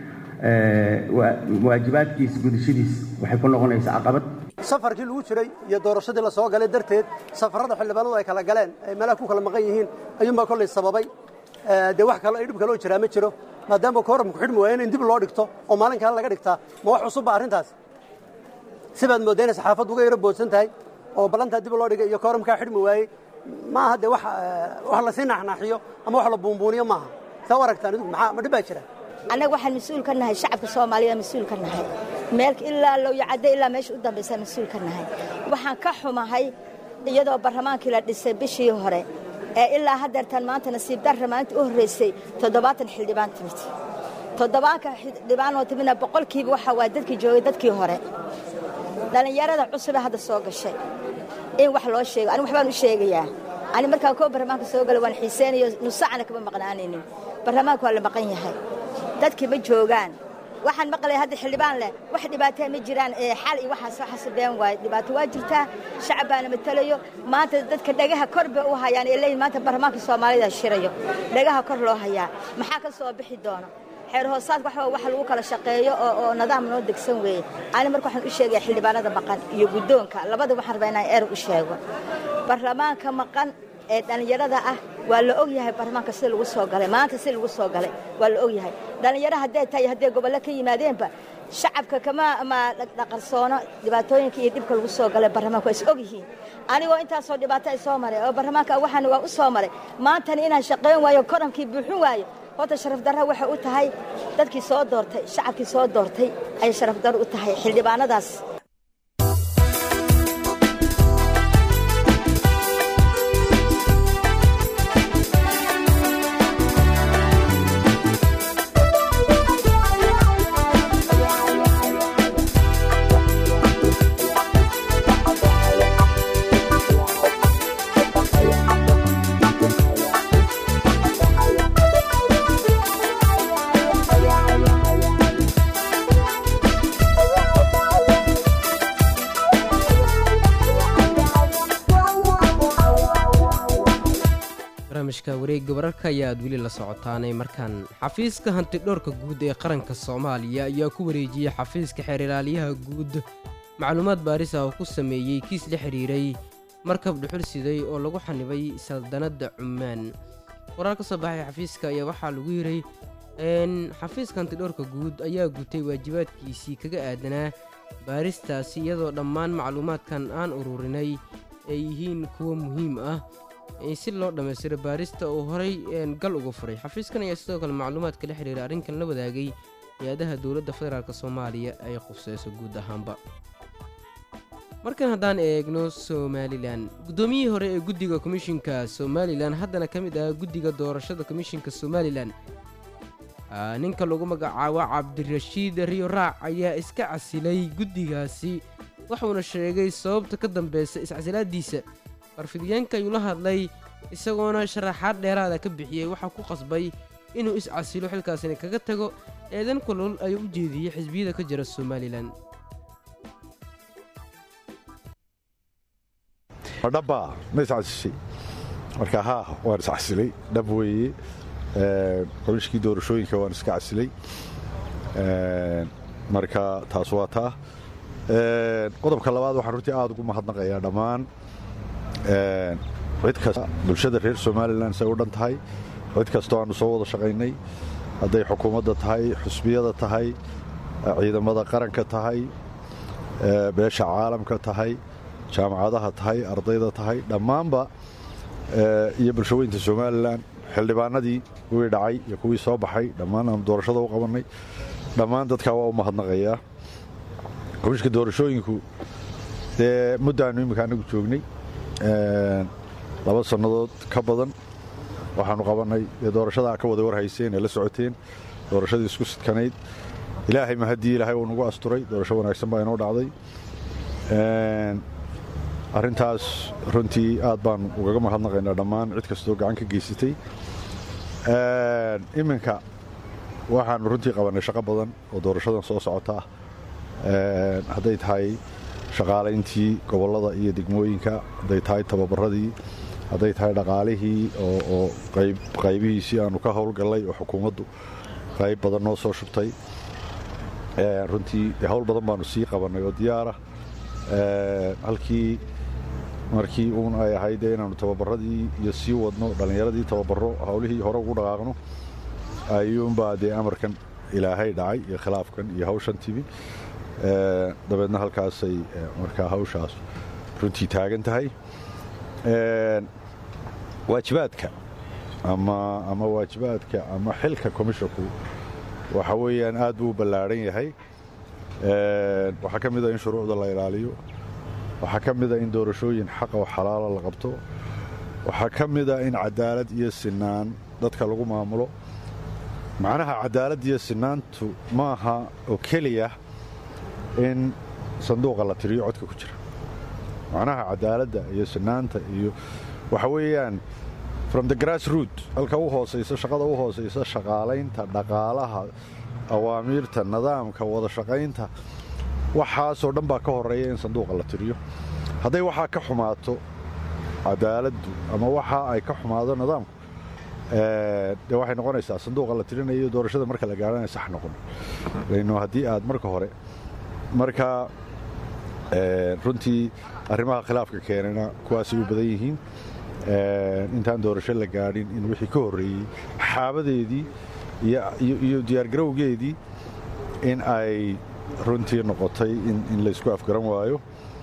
waajibaadkiisa gudashadiis waxay ku noqonaysaa caqabad safarkii lagu jiray iyo doorashadii la soo galay darteed safarrada xildhibaanadu ay kala galeen ay meelaha ku kala maqan yihiin ayuunbaa kollay sababay dee wax kale ay dhib kaloo jiraa ma jiro maadaama kooramku xidhmi waayeen in dib loo dhigto oo maalin kale laga dhigtaa ma wax cusubba arrintaas sibaad moodayna saxaafaddu uga yaro boodsan tahay oo ballantaa dib loo dhigay iyo kooramkaa xidhmi waayey ma aha dee wax lasii naaxnaaxiyo ama wax la buunbuuniyo maaha saa u aragtaan idigu ma dhib baa jira annaga waxaan mas-uul ka nahay shacabka Soomaaliya mas-uul ka nahay meel ilaa loo yacada ilaa meesha u dambaysa mas-uul ka nahay waxaan ka xumahay iyadoo baarlamaankii la dhisay bishii hore ee ilaa haddeertan maanta nasiib darra maanta u horreysay 70 xildhibaan timid 70 xildhibaan oo timidna boqolkiiba waxa waa dadkii joogay dadkii hore dhalinyarada cusub hadda soo gashay in wax loo sheego anigu waxbaan u sheegayaa ani markaa koo baarlamaanka soo galay waan xiiseenayo nusacana kama maqnaanaynin baarlamaanku waa la maqan yahay dadkii ma joogaan waxaan maqlay hadda xildhibaan leh wax dhibaato ma jiraan xal iyo waxaas been waay dhibaato waa jirtaa shacabana matalayo maanta dadka dhagaha kor bay u hayaan ilaa maanta baarlamaanka Soomaalida shirayo dhagaha kor loo hayaa maxaa ka soo bixi doona xeer hoosaad wax lagu kala shaqeeyo oo nidaam noo degsan weeye aan marka waxaan u sheegay xildhibaanada maqan iyo guddoonka labada waxaan rabaa inaan eer u sheego baarlamaanka maqan ee dhalinyarada ah waa la og yahay baarlamaanka si lagu soo galay maanta si lagu soo galay waa la og yahay dhalinyarada hadday gobolka ka yimaadeenba shacabka kama dhaqarsoono dhibaatooyinka iyo dhibka lagu soo galay baarlamaanka waa is og yihiin anigoo intaas oo dhibaato ay soo maray oo baarlamaanka waxaan waa u soo maray maantana inaan shaqeyn waayo korankii buuxin waayo horta sharaf darro waxa u tahay dadkii soo doortay shacabkii soo doortay ay sharaf darro u tahay xildhibaanadaas wareegga wararka ayaad weli la socotaanay markaan xafiiska hantidhoorka guud ee qaranka Soomaaliya ayaa ku wareejiyay xafiiska xeer ilaaliyaha guud macluumaad baaris ah oo ku sameeyay kiis la xiriiray markab dhuxul siday oo lagu xanibay saldanada Cumaan warar ka soo baxay xafiiska ayaa waxaa lagu yiray xafiiska hantidhoorka guud ayaa gutay waajibaadkiisii kaga aadanaa baaristaasi iyadoo dhammaan macluumaadkan aan ururinay ay yihiin kuwo muhiim ah si loo dhameystiro baarista oo horay gal uga furay xafiiskan ayaa sidoo kale macluumaadka la xiriira arrinkan la wadaagay hay'adaha dowladda federaalka Soomaaliya ay khusayso guud ahaanba markan haddaan eegno Somaliland gudoomiyihii hore ee guddiga komishinka Somaliland haddana ka mid ah guddiga doorashada komishinka Somaliland ninka lagu magacaabo Cabdirashiid Riyo Raac ayaa iska casilay guddigaasi wuxuuna sheegay sababta ka dambaysa iscasilaadiisa barfidyaanka ayuu la hadlay isagoona sharaxaad dheeraada ka bixiyay waxa ku qasbay inuu iscasilo xilkaasina kaga tago eedan kulul ayuu u jeediyay xisbiyada ka jira Somaliland dhaba ma iscasishay marka waan iscasilay dhab weeye komishinkii doorashooyinka waan iska casilay marka taas waa taa qodobka labaad waxaan runtii aad ugu mahadnaqayaa dhammaan cid kasta bulshada reer Somaliland say u dhan tahay cid kasta aanu soo wada shaqaynay hadday xukuumadda tahay xusbiyada tahay ciidamada qaranka tahay beesha caalamka tahay jaamacadaha tahay ardayda tahay dhammaanba iyo bulshooyinka Somaliland xildhibaanadii kuwii dhacay iyo kuwii soo baxay dhammaan aan doorashada u qabanay dhammaan dadka waa u mahadnaqayaa komishinka doorashooyinku muddaanu imika anagu joognay 2 sannadood ka badan waxaanu qabanay doorashada ka wada war hayseen ee la socoteen doorashadii isku sidkanayd ilaahay mahadii ilaahay uu nagu asturay doorasho wanaagsan baa inoo dhacday arrintaas runtii aad baan ugaga mahadnaqaynaa dhammaan cid kastoo gacan ka geysatay iminka waxaanu runtii qabanay shaqo badan oo doorashadan soo socota hadday tahay shaqaalayntii gobollada iyo degmooyinka hadday tahay tababaradii hadday tahay dhaqaalihii oo qaybihiisii aanu ka howlgallay oo xukuumaddu qayb badan noo soo shubtay runtii hawl badan baanu sii qabannay oo diyaara halkii markii uun ay ahayd inaannu tababaradii iyo sii wadno dhallinyaradii tababaro hawlihii hore ugu dhaqaaqno ayuunbaa dee amarkan ilaahay dhacay iyo khilaafkan iyo hawshan timi dabeedna halkaasay markaa hawshaas runtii taagan tahay waajibaadka ama waajibaadka ama xilka komishinku waxa weeyaan aad buu u ballaadhan yahay waxaa ka mid a in shuruucda la ilaaliyo waxaa ka mid a in doorashooyin xaqa oo xalaala la qabto waxaa ka mid a in cadaalad iyo sinaan dadka lagu maamulo macnaha cadaalad iyo sinaantu maaha oo keliya in sanduuqa la tiriyo codka ku jira macnaha cadaaladda iyo sinaanta iyo waxa weeyaan from the grass root halka u hooseysa shaqada u hooseysa shaqaalaynta dhaqaalaha awaamiirta nidaamka wada shaqaynta waxaasoo dhan baa ka horeeya in sanduuqa la tiriyo hadday waxaa ka xumaato cadaaladdu ama waxa ay ka xumaado nidaamku dee waxay noqonaysaa sanduuqa la tirinayo doorashada marka la gaadhana sax noqon lano haddii aad marka runtii arrimaha khilaafka keenana kuwaasay u badan yihiin intaan doorasho la gaadhin in wixii ka horreeyey xaabadeedii iyo diyaargarowgeedii in ay runtii noqotay in laysku afgaran waayo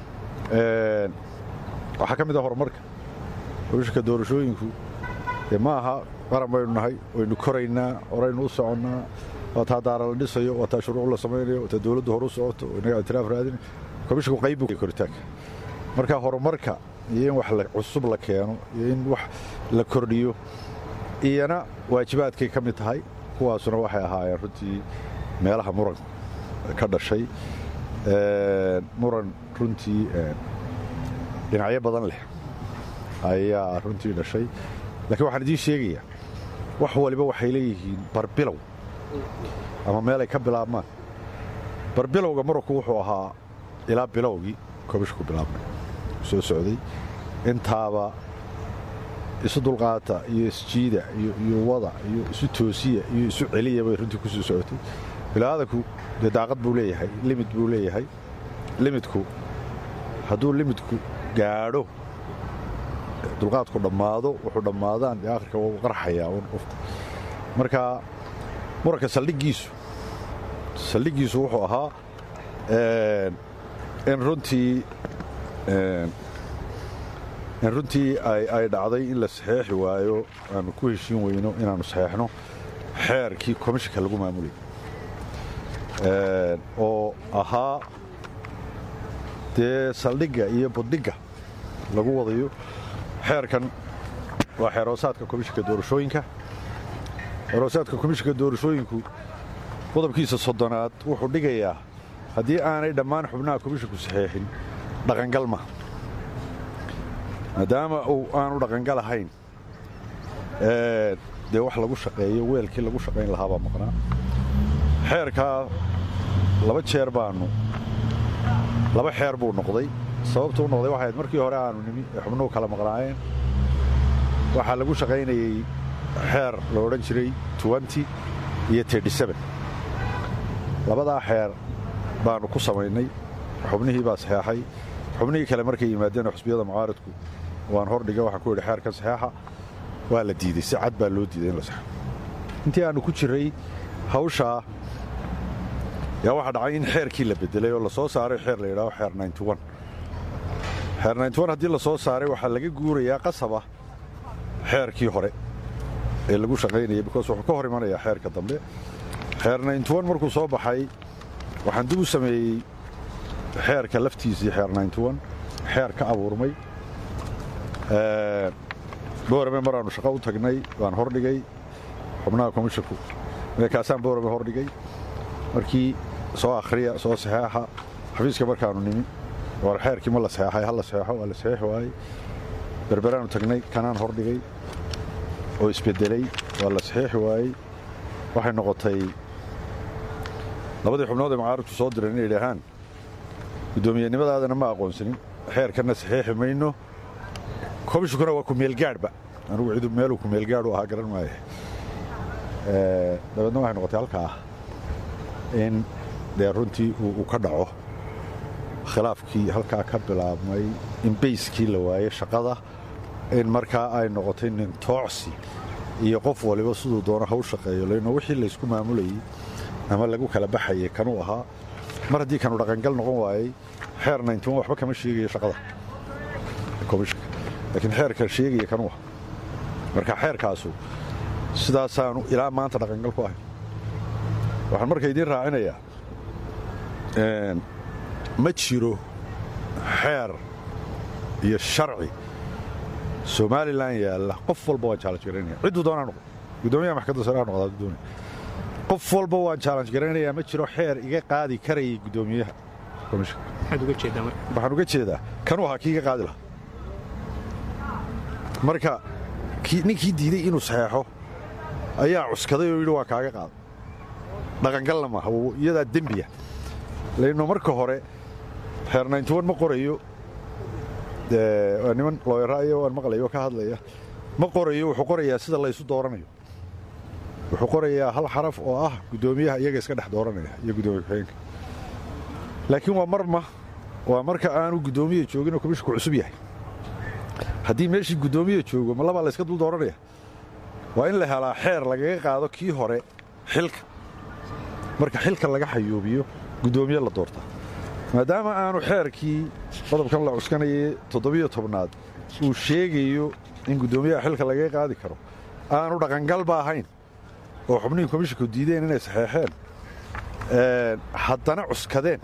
waxaa ka mid ah horumarka komishanka doorashooyinku dee ma aha qaran baynu nahay waynu koraynaa horaynu u soconnaa waa taa daara la dhisayo waa taa shuruuc la samaynayo waa taa dowladdu hor u socoto innaga itiraaf raadina komishanku qayb buu koritaanka marka horumarka iyo in wax cusub la keeno iyo in wax la kordhiyo iyana waajibaadkay ka mid tahay kuwaasuna waxay ahaayeen runtii meelaha muran ka dhashay muran runtii dhinacyo badan leh ayaa runtii dhashay laakiin waxaan idiin sheegayaa wax waliba waxay leeyihiin barbilow ama meelay ka bilaabmaan barbilowga muranku wuxuu ahaa ilaa bilowgii komishanku bilaabmay soo socday intaaba isu dulqaata iyo isjiida iyo wada iyo isu toosiya iyo isu celiya bay runtii ku soo socotay bilaadanku dee daaqad buu leeyahay limid buu leeyahay limidku hadduu limidku gaadho dulqaadku dhammaado wuxuu dhammaadaan dee akhirka waa u qarxayaa un qofku marka muranka saldhiggiisu wuxuu ahaa in runtii ay dhacday in la saxeexi waayo aanu ku heshiin weyno inaannu saxeexno xeerkii komishanka lagu maamulayay oo ahaa dee saldhigga iyo buddhigga lagu wadayo xeerkan waa xeerhoosaadka komishanka doorashooyinka xeerhoosaadka komishanka doorashooyinku qodobkiisa 30aad wuxuu dhigayaa haddii aanay dhammaan xubnaha komishanku saxeexin dhaqangal ma maadaama uu aanu dhaqangal ahayn dee wax lagu shaqeeyo weelkii lagu shaqayn lahaa baa maqnaa xeerkaa 2 jeer laba xeer buu noqday sababtuu noqday waxay ahayd markii hore aanu nimi xubnuhu kala maqnaayeen waxaa lagu shaqaynayey xeer la odhan jiray 20 iyo 37 labadaa xeer baanu ku samaynay xubnihii baa saxeexay xubnihii kale markay yimaadeen xusbiyada mucaaradku waan hordhiga waxaan ku yidhi xeerkan saxeexa waa la diiday si cad baa loo diiday in la saxo intii aanu ku jiray hawshaa yaa waxaa dhacay in xeerkii la bedelay oo la soo saaray xeer la yidhaaho xeer 91 xeer 91 haddii la soo saaray waxaa laga guurayaa qasaba xeerkii hore ee lagu shaqaynayay because wuxuu ka hor imanayaa xeerka dambe xeer 91 markuu soo baxay waxaan dib u sameeyey xeerka laftiisii xeer 91 xeer ka abuurmay boorame maraannu shaqo u tagnay waan hordhigay xubnaha komishanku kaasaan boorame hordhigay markii soo akhriya soo saxeexa xafiiska markaannu nimi war xeerkii ma la saxeexay ha la saxeexo waa la saxeexi waayey berberaannu tagnay kanaan hordhigay oo isbedelay waa la saxeexi waayey waxay noqotay labadii xubnood ee mucaaradku soo direen inay idhaahaan guddoomiyenimadaadana ma aqoonsanin xeerkanna saxeexi mayno komishankuna waa kumeelgaadhba anugu cidu meeluu kumeelgaadh u ahaa garan maaye dabeedna waxay noqotay halkaa in dee runtii uu ka dhaco khilaafkii halkaa ka bilaabmay in bayskii la waayey shaqada in markaa ay noqotay nin toocsi iyo qof waliba siduu doono ha u shaqeeyo lano wixii laysku maamulayey ama lagu kala baxayay kanuu ahaa mar haddii kanu dhaqangal noqon waayey xeer 91 waxba kama sheegayo shaqada komishanka laakiin xeerka sheegaya kanuu aha marka xeerkaasu sidaasaanu ilaa maanta dhaqangal ku ahay waxaan marka idiin raacinayaa ma jiro xeer iyo sharci somalilan yaalla qof walba waan challenge garaynaya cidduu doonaa noqdo guddoomiyaha maxkamadda sare ha noqdaa doonaya qof walba waan challenge garaynayaa ma jiro xeer iga qaadi karayay guddoomiyaha komishanka maxaad uga jeedaa marka waxaan uga jeedaa kanuu ahaa kii iga qaadi lahaa marka ninkii diiday inuu saxeexo ayaa cuskaday oo yidhi waa kaaga qaada dhaqangalna maaha iyadaa dembiya laynno marka hore xeer 91 ma qorayo niman looyaraayo waan maqlayo ka hadlaya ma qorayo wuxuu qorayaa sida laysu dooranayo wuxuu qorayaa hal xaraf oo ah guddoomiyaha iyaga iska dhex dooranaya iyo guddoomiye ku-xigeenka laakiin waa marka aanu guddoomiye joogin oo komishinku cusub yahay haddii meeshii guddoomiye joogo ma labaa layska dul dooranaya waa in la helaa xeer lagaga qaado kii hore xilka marka xilka laga xayuubiyo guddoomiye la doortaa maadaama aanu xeerkii qodobkan la cuskanayay 17aad uu sheegayo in guddoomiyaha xilka lagaga qaadi karo aanu dhaqangalba ahayn oo xubnihii komishinku diideen inay saxeexeen haddana cuskadeen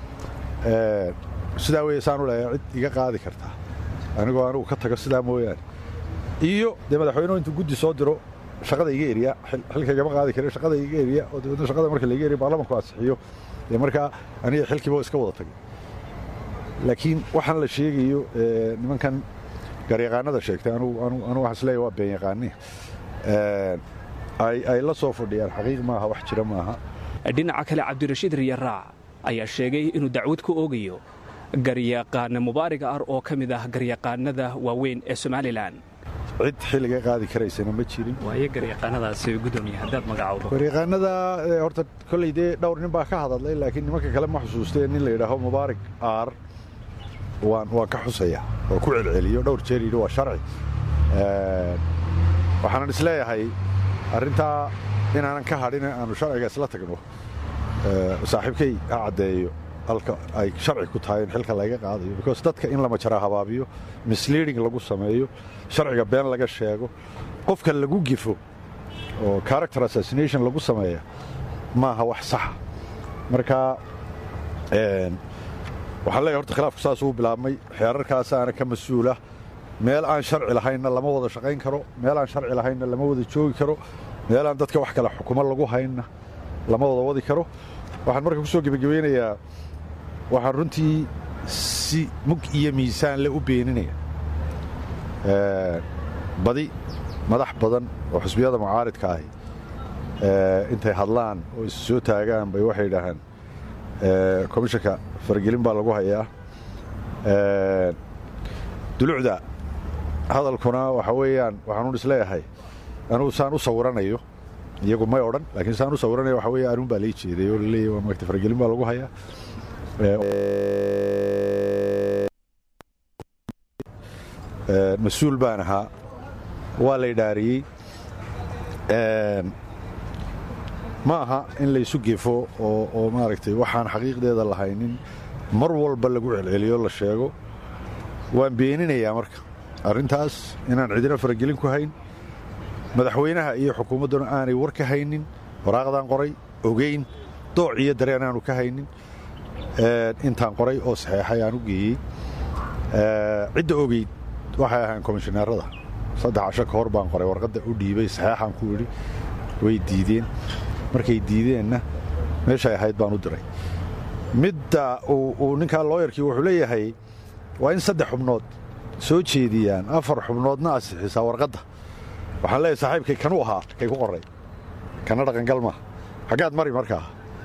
sidaa weeye saanu leeyahay cid iga qaadi kartaa anigoo anugu ka tago sidaa mooyaane iyo dee madaxweynuhu intuu guddi soo diro shaqada iga eriya xilka igama qaadi karin shaqada iga eriya oo dabeedna shaqada marka laiga eriya baarlamanku ansixiyo dee markaa aniga xilkiiba iska wada tagay laakiin waxaan la sheegayo nimankan garyaqaanada sheegtay anugu waxaan isleeyahay waa been yaqaani ay la soo fadhiyaan xaqiiq maaha wax jira maaha dhinaca kale cabdirashiid riyaraac ayaa sheegay inuu dacwad ku oogayo garyaqaana mubaarig ar oo ka mid ah garyaqaanada waaweyn ee somalilan cid xilliga qaadi karaysana ma jirin waaye garyaqaanadaasi gudoomiye haddaad magacowdo garyaqaanada horta kolley dee dhowr nin baa ka hadlay laakiin nimanka kale ma xusuusteen nin la yidhaaho mubaarig ar waan ka xusaya oo ku celceliyo dhowr jeer yidhi waa sharci waxaanan isleeyahay arrintaa inaanan ka hadhin aanu sharciga isla tagno saaxiibkay ha caddeeyo halka ay sharci ku tahay in xilka laga qaadayo because dadka in lama jara habaabiyo misleading lagu sameeyo sharciga been laga sheego qofka lagu gifo oo character assassination lagu sameeya maaha wax sax marka waxaan leeyahay horta khilaafku saas uu bilaabmay xeerarkaasaana ka mas-uula meel aan sharci lahaynna lama wada shaqayn karo meel aan sharci lahaynna lama wada joogi karo meel aan dadka wax kale xukumo lagu haynna lama wada wadi karo waxaan marka ku soo gebagabeynayaa waxaan runtii si mug iyo miisaan le u beeninaya badi madax badan oo xisbiyada mucaaridka ahi intay hadlaan oo is soo taagaan bay waxay yidhaahaan komishanka faragelin baa lagu hayaa dulucda hadalkuna waxa weeyaan waxaanuun isleeyahay anugu saan u sawiranayo iyagu may odhan laakiin saan u sawiranayo waxa weeye anuun baa lay jeeday oo laleeyahy waa maagta faragelin baa lagu hayaa mas-uul baan ahaa waa la idhaariyey ma aha in laysu gefo oo maaragtay waxaan xaqiiqdeeda lahaynin mar walba lagu celceliyo la sheego waan beeninayaa marka arrintaas inaan cidina faragelin ku hayn madaxweynaha iyo xukuumadduna aanay war ka haynin waraaqdaan qoray ogeyn dooc iyo dareen aanu ka haynin intaan qoray oo saxeexay aan u geeyey cidda ogeyd waxay ahaan komishineerada 3 casho ka hor baan qoray warqadda u dhiibay saxeexaan ku idhi way diideen markay diideenna meeshay ahayd baan u diray midda uu ninkaa looyarkii wuxuu leeyahay waa in 3 xubnood soo jeediyaan 4 xubnoodna asixisaa warqadda waxaan leeyahay saaxiibkay kanuu ahaa kay ku qoray kana dhaqangal maaha xaggaad mari markaa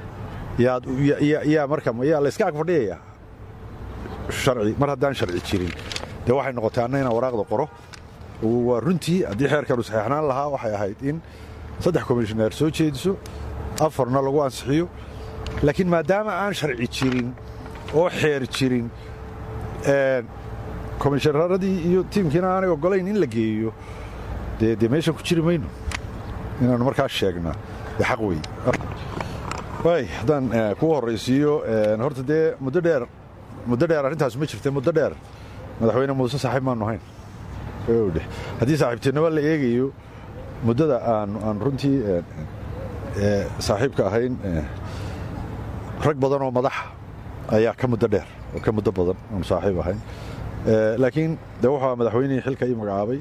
yaa layska ag fadhiyayaa sharci mar haddaan sharci jirin dee waxay noqotay anna inaan waraaqda qoro waa runtii haddii xeerkanu saxeexnaan lahaa waxay ahayd in 3 komishineer soo jeediso 4na lagu ansixiyo laakiin maadaama aan sharci jirin oo xeer jirin komishineeradii iyo tiimkiina aanay oggolayn in la geeyo dee meeshan ku jiri mayno inaannu markaas sheegnaa dee xaq wey waay haddaan kugu horraysiiyo horta dee muddo dheer arrintaas ma jirta muddo dheer madaxweyne muuse saaxiib maanu hayn haddii saaxiibtinimo la eegayo muddada aan runtii saaxiibka ahayn rag badan oo madaxa ayaa ka muddo dheer oo ka muddo badan aanu saaxiib ahayn laakiin de wuxuu madaxweynihii xilka ii magacaabay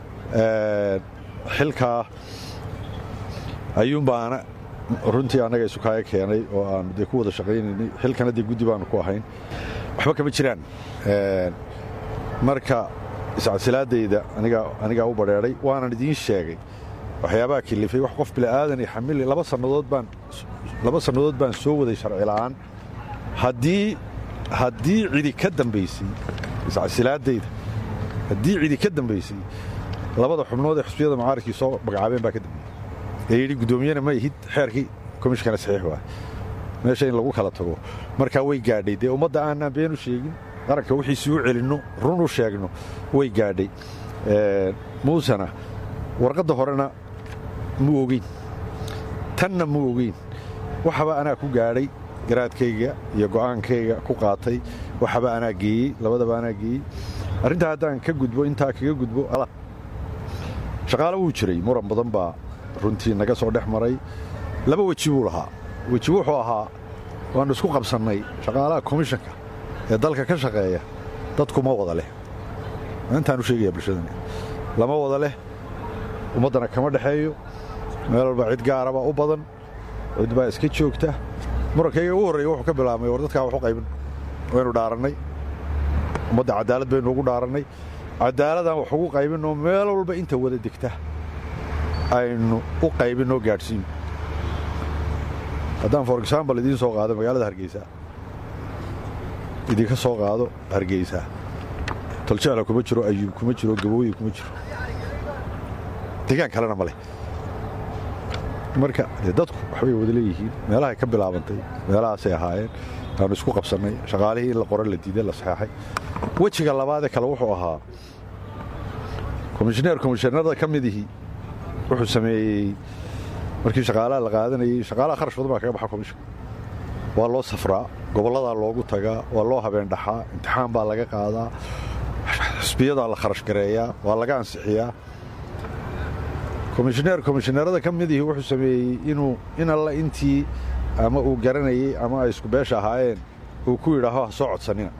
xilkaa ayuunbaana runtii annaga isukaaga keenay oo aanu dee ku wada shaqaynaynay xilkana dee guddi baanu ku ahayn waxba kama jiraan marka iscasilaadayda anigaa u badheedhay waanan idiin sheegay waxyaabaha kilifay wax qof bila'aadan iyo xamili laba sannadood baan soo waday sharci la'aan haddii cidi ka dambaysay iscasilaadayda haddii cidi ka dambaysay labada xubnood ee xusbiyada mucaaradkii soo magacaabeen baa ka dambeeyey ee yidhi guddoomiyena ma ihid xeerkii komishinkana saxiix waay meesha in lagu kala tago markaa way gaadhay dee ummadda aanaan been u sheegin qaranka wixiisii u celinno run u sheegno way gaadhay muusena warqadda horena mu ogeyn tanna mu ogeyn waxaba anaa ku gaadhay garaadkayga iyo go'aankayga ku qaatay waxaba anaa geeyey labadaba anaa geeyey arrintaa haddaan ka gudbo intaa kaga gudbo shaqaale wuu jiray muran badan baa runtii naga soo dhex maray laba weji buu lahaa weji wuxuu ahaa waannu isku qabsannay shaqaalaha komishanka ee dalka ka shaqeeya dadkuma wada leh intaan u sheegaya bulshadani lama wada leh ummaddana kama dhexeeyo meel walba cid gaaraba u badan cid baa iska joogta murankayga ugu horreeya wuxuu ka bilaabmay war dadkaa wax u qaybin waynu dhaarannay ummadda cadaalad baynu ugu dhaarannay cadaaladaan wax ugu qaybinoo meel walba inta wada degta aynu u qaybinoo gaadhsiino haddaan for exambal idiin soo qaado magaalada hargeysa idinka soo qaado hargeysa toljecla kuma jiro ayuub kuma jiro gabooyi kuma jiro degaan kalena ma leh marka dee dadku waxbay wada leeyihiin meelahay ka bilaabantay meelahaasay ahaayeen aanu isku qabsannay shaqaalihii in la qoro la diiday la saxeexay wejiga labaadee kale wuxuu ahaa komishinarada ka midihii wuxuu sameeyey markii shaqaalaha la qaadanayey shaqaalaha kharash badan baa kaga baxa komishanka waa loo safraa gobolladaa loogu tagaa waa loo habeen dhaxaa imtixaan baa laga qaadaa xisbiyadaa la kharash gareeyaa waa laga ansixiyaa komishinarada ka midihii wuxuu sameeyey inuu in alla intii ama uu garanayey ama ay isku beesha ahaayeen uu ku yidhaaho ha soo codsanina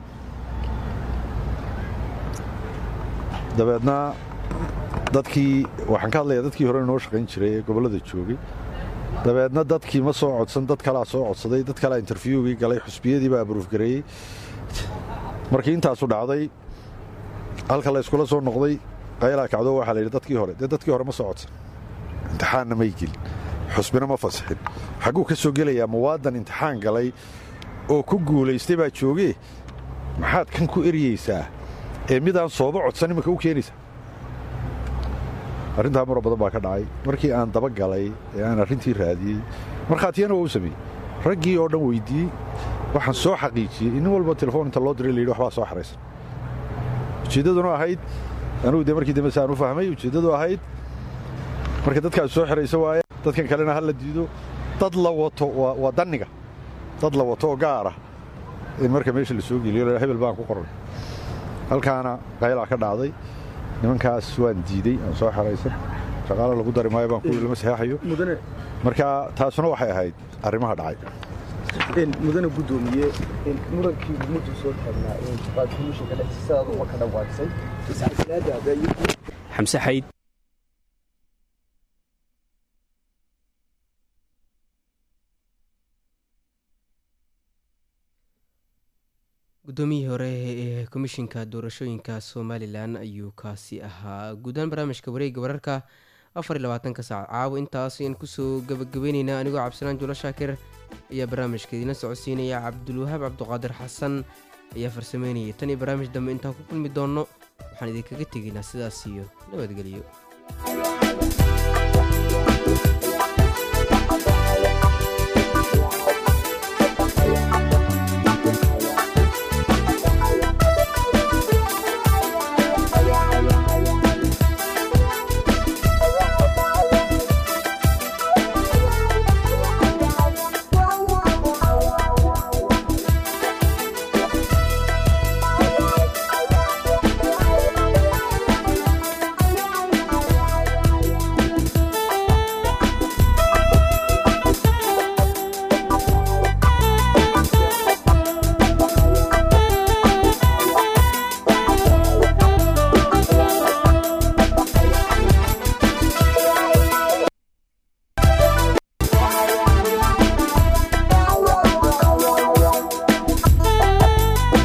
dabeedna waxaan ka hadlayaa dadkii hore noo shaqayn jiray ee gobollada joogay dabeedna dadkii ma soo codsan dad kalaa soo codsaday dad kalaa interviewgii galay xusbiyadii baa aburuufgareeyey markii intaasu dhacday halka la yskula soo noqday qaylaa kacdo waxaa la yidhi dadkii hore ma soo codsan imtixaanna may gelin xusbina ma fasixin xagguu ka soo gelayaa muwaadan imtixaan galay oo ku guulaystay baa joogee maxaad kan ku eryeysaa ee midaan sooba codsan iminka u keenaysaa arrintaa mura badan baa ka dhacay markii aan daba galay ee aan arrintii raadiyey markhaatiyana waa u sameeyey raggii oo dhan weyddiiyey waxaan soo xaqiijiyey in nin walba telefoon inta loo diray la yidhi waxbaa soo xaraysan ujeeddaduna ahayd anugu dee markii dambe saan u fahmay ujeeddadu ahayd marka dadkaas soo xiraysa waaye dadkan kalena ha la diido dad la wato waa danniga dad la wato oo gaara in marka meesha la soo geliyo la hebel baan ku qornay halkaana qaylaa ka dhacday nimankaas waan diiday aan soo xeraysan shaqaalo lagu dari maayo baan kuwii lama saxeexayo marka taasuna waxay ahayd arrimaha dhacay mudane guddoomiye murankii muddu soo taagnaa komishinka dhexsiisaad uma ka dhawaaqsay xamse xayd guddoomiyihii hore ee komishinka doorashooyinka somalilan ayuu kaasi ahaa guudaan barnaamijka wareegga wararka 24 saac caawa intaas ayaan kusoo gabagabaynaynaa anigoo cabdisalaan juulo shaakir ayaa barnaamijka idiina socodsiinaya cabdulwahaab cabdiqaadir xasan ayaa farsameynaya tan iyo barnaamij dambe intaan ku kulmi doonno waxaan idinkaga tegaynaa sidaas iyo nabadgelyo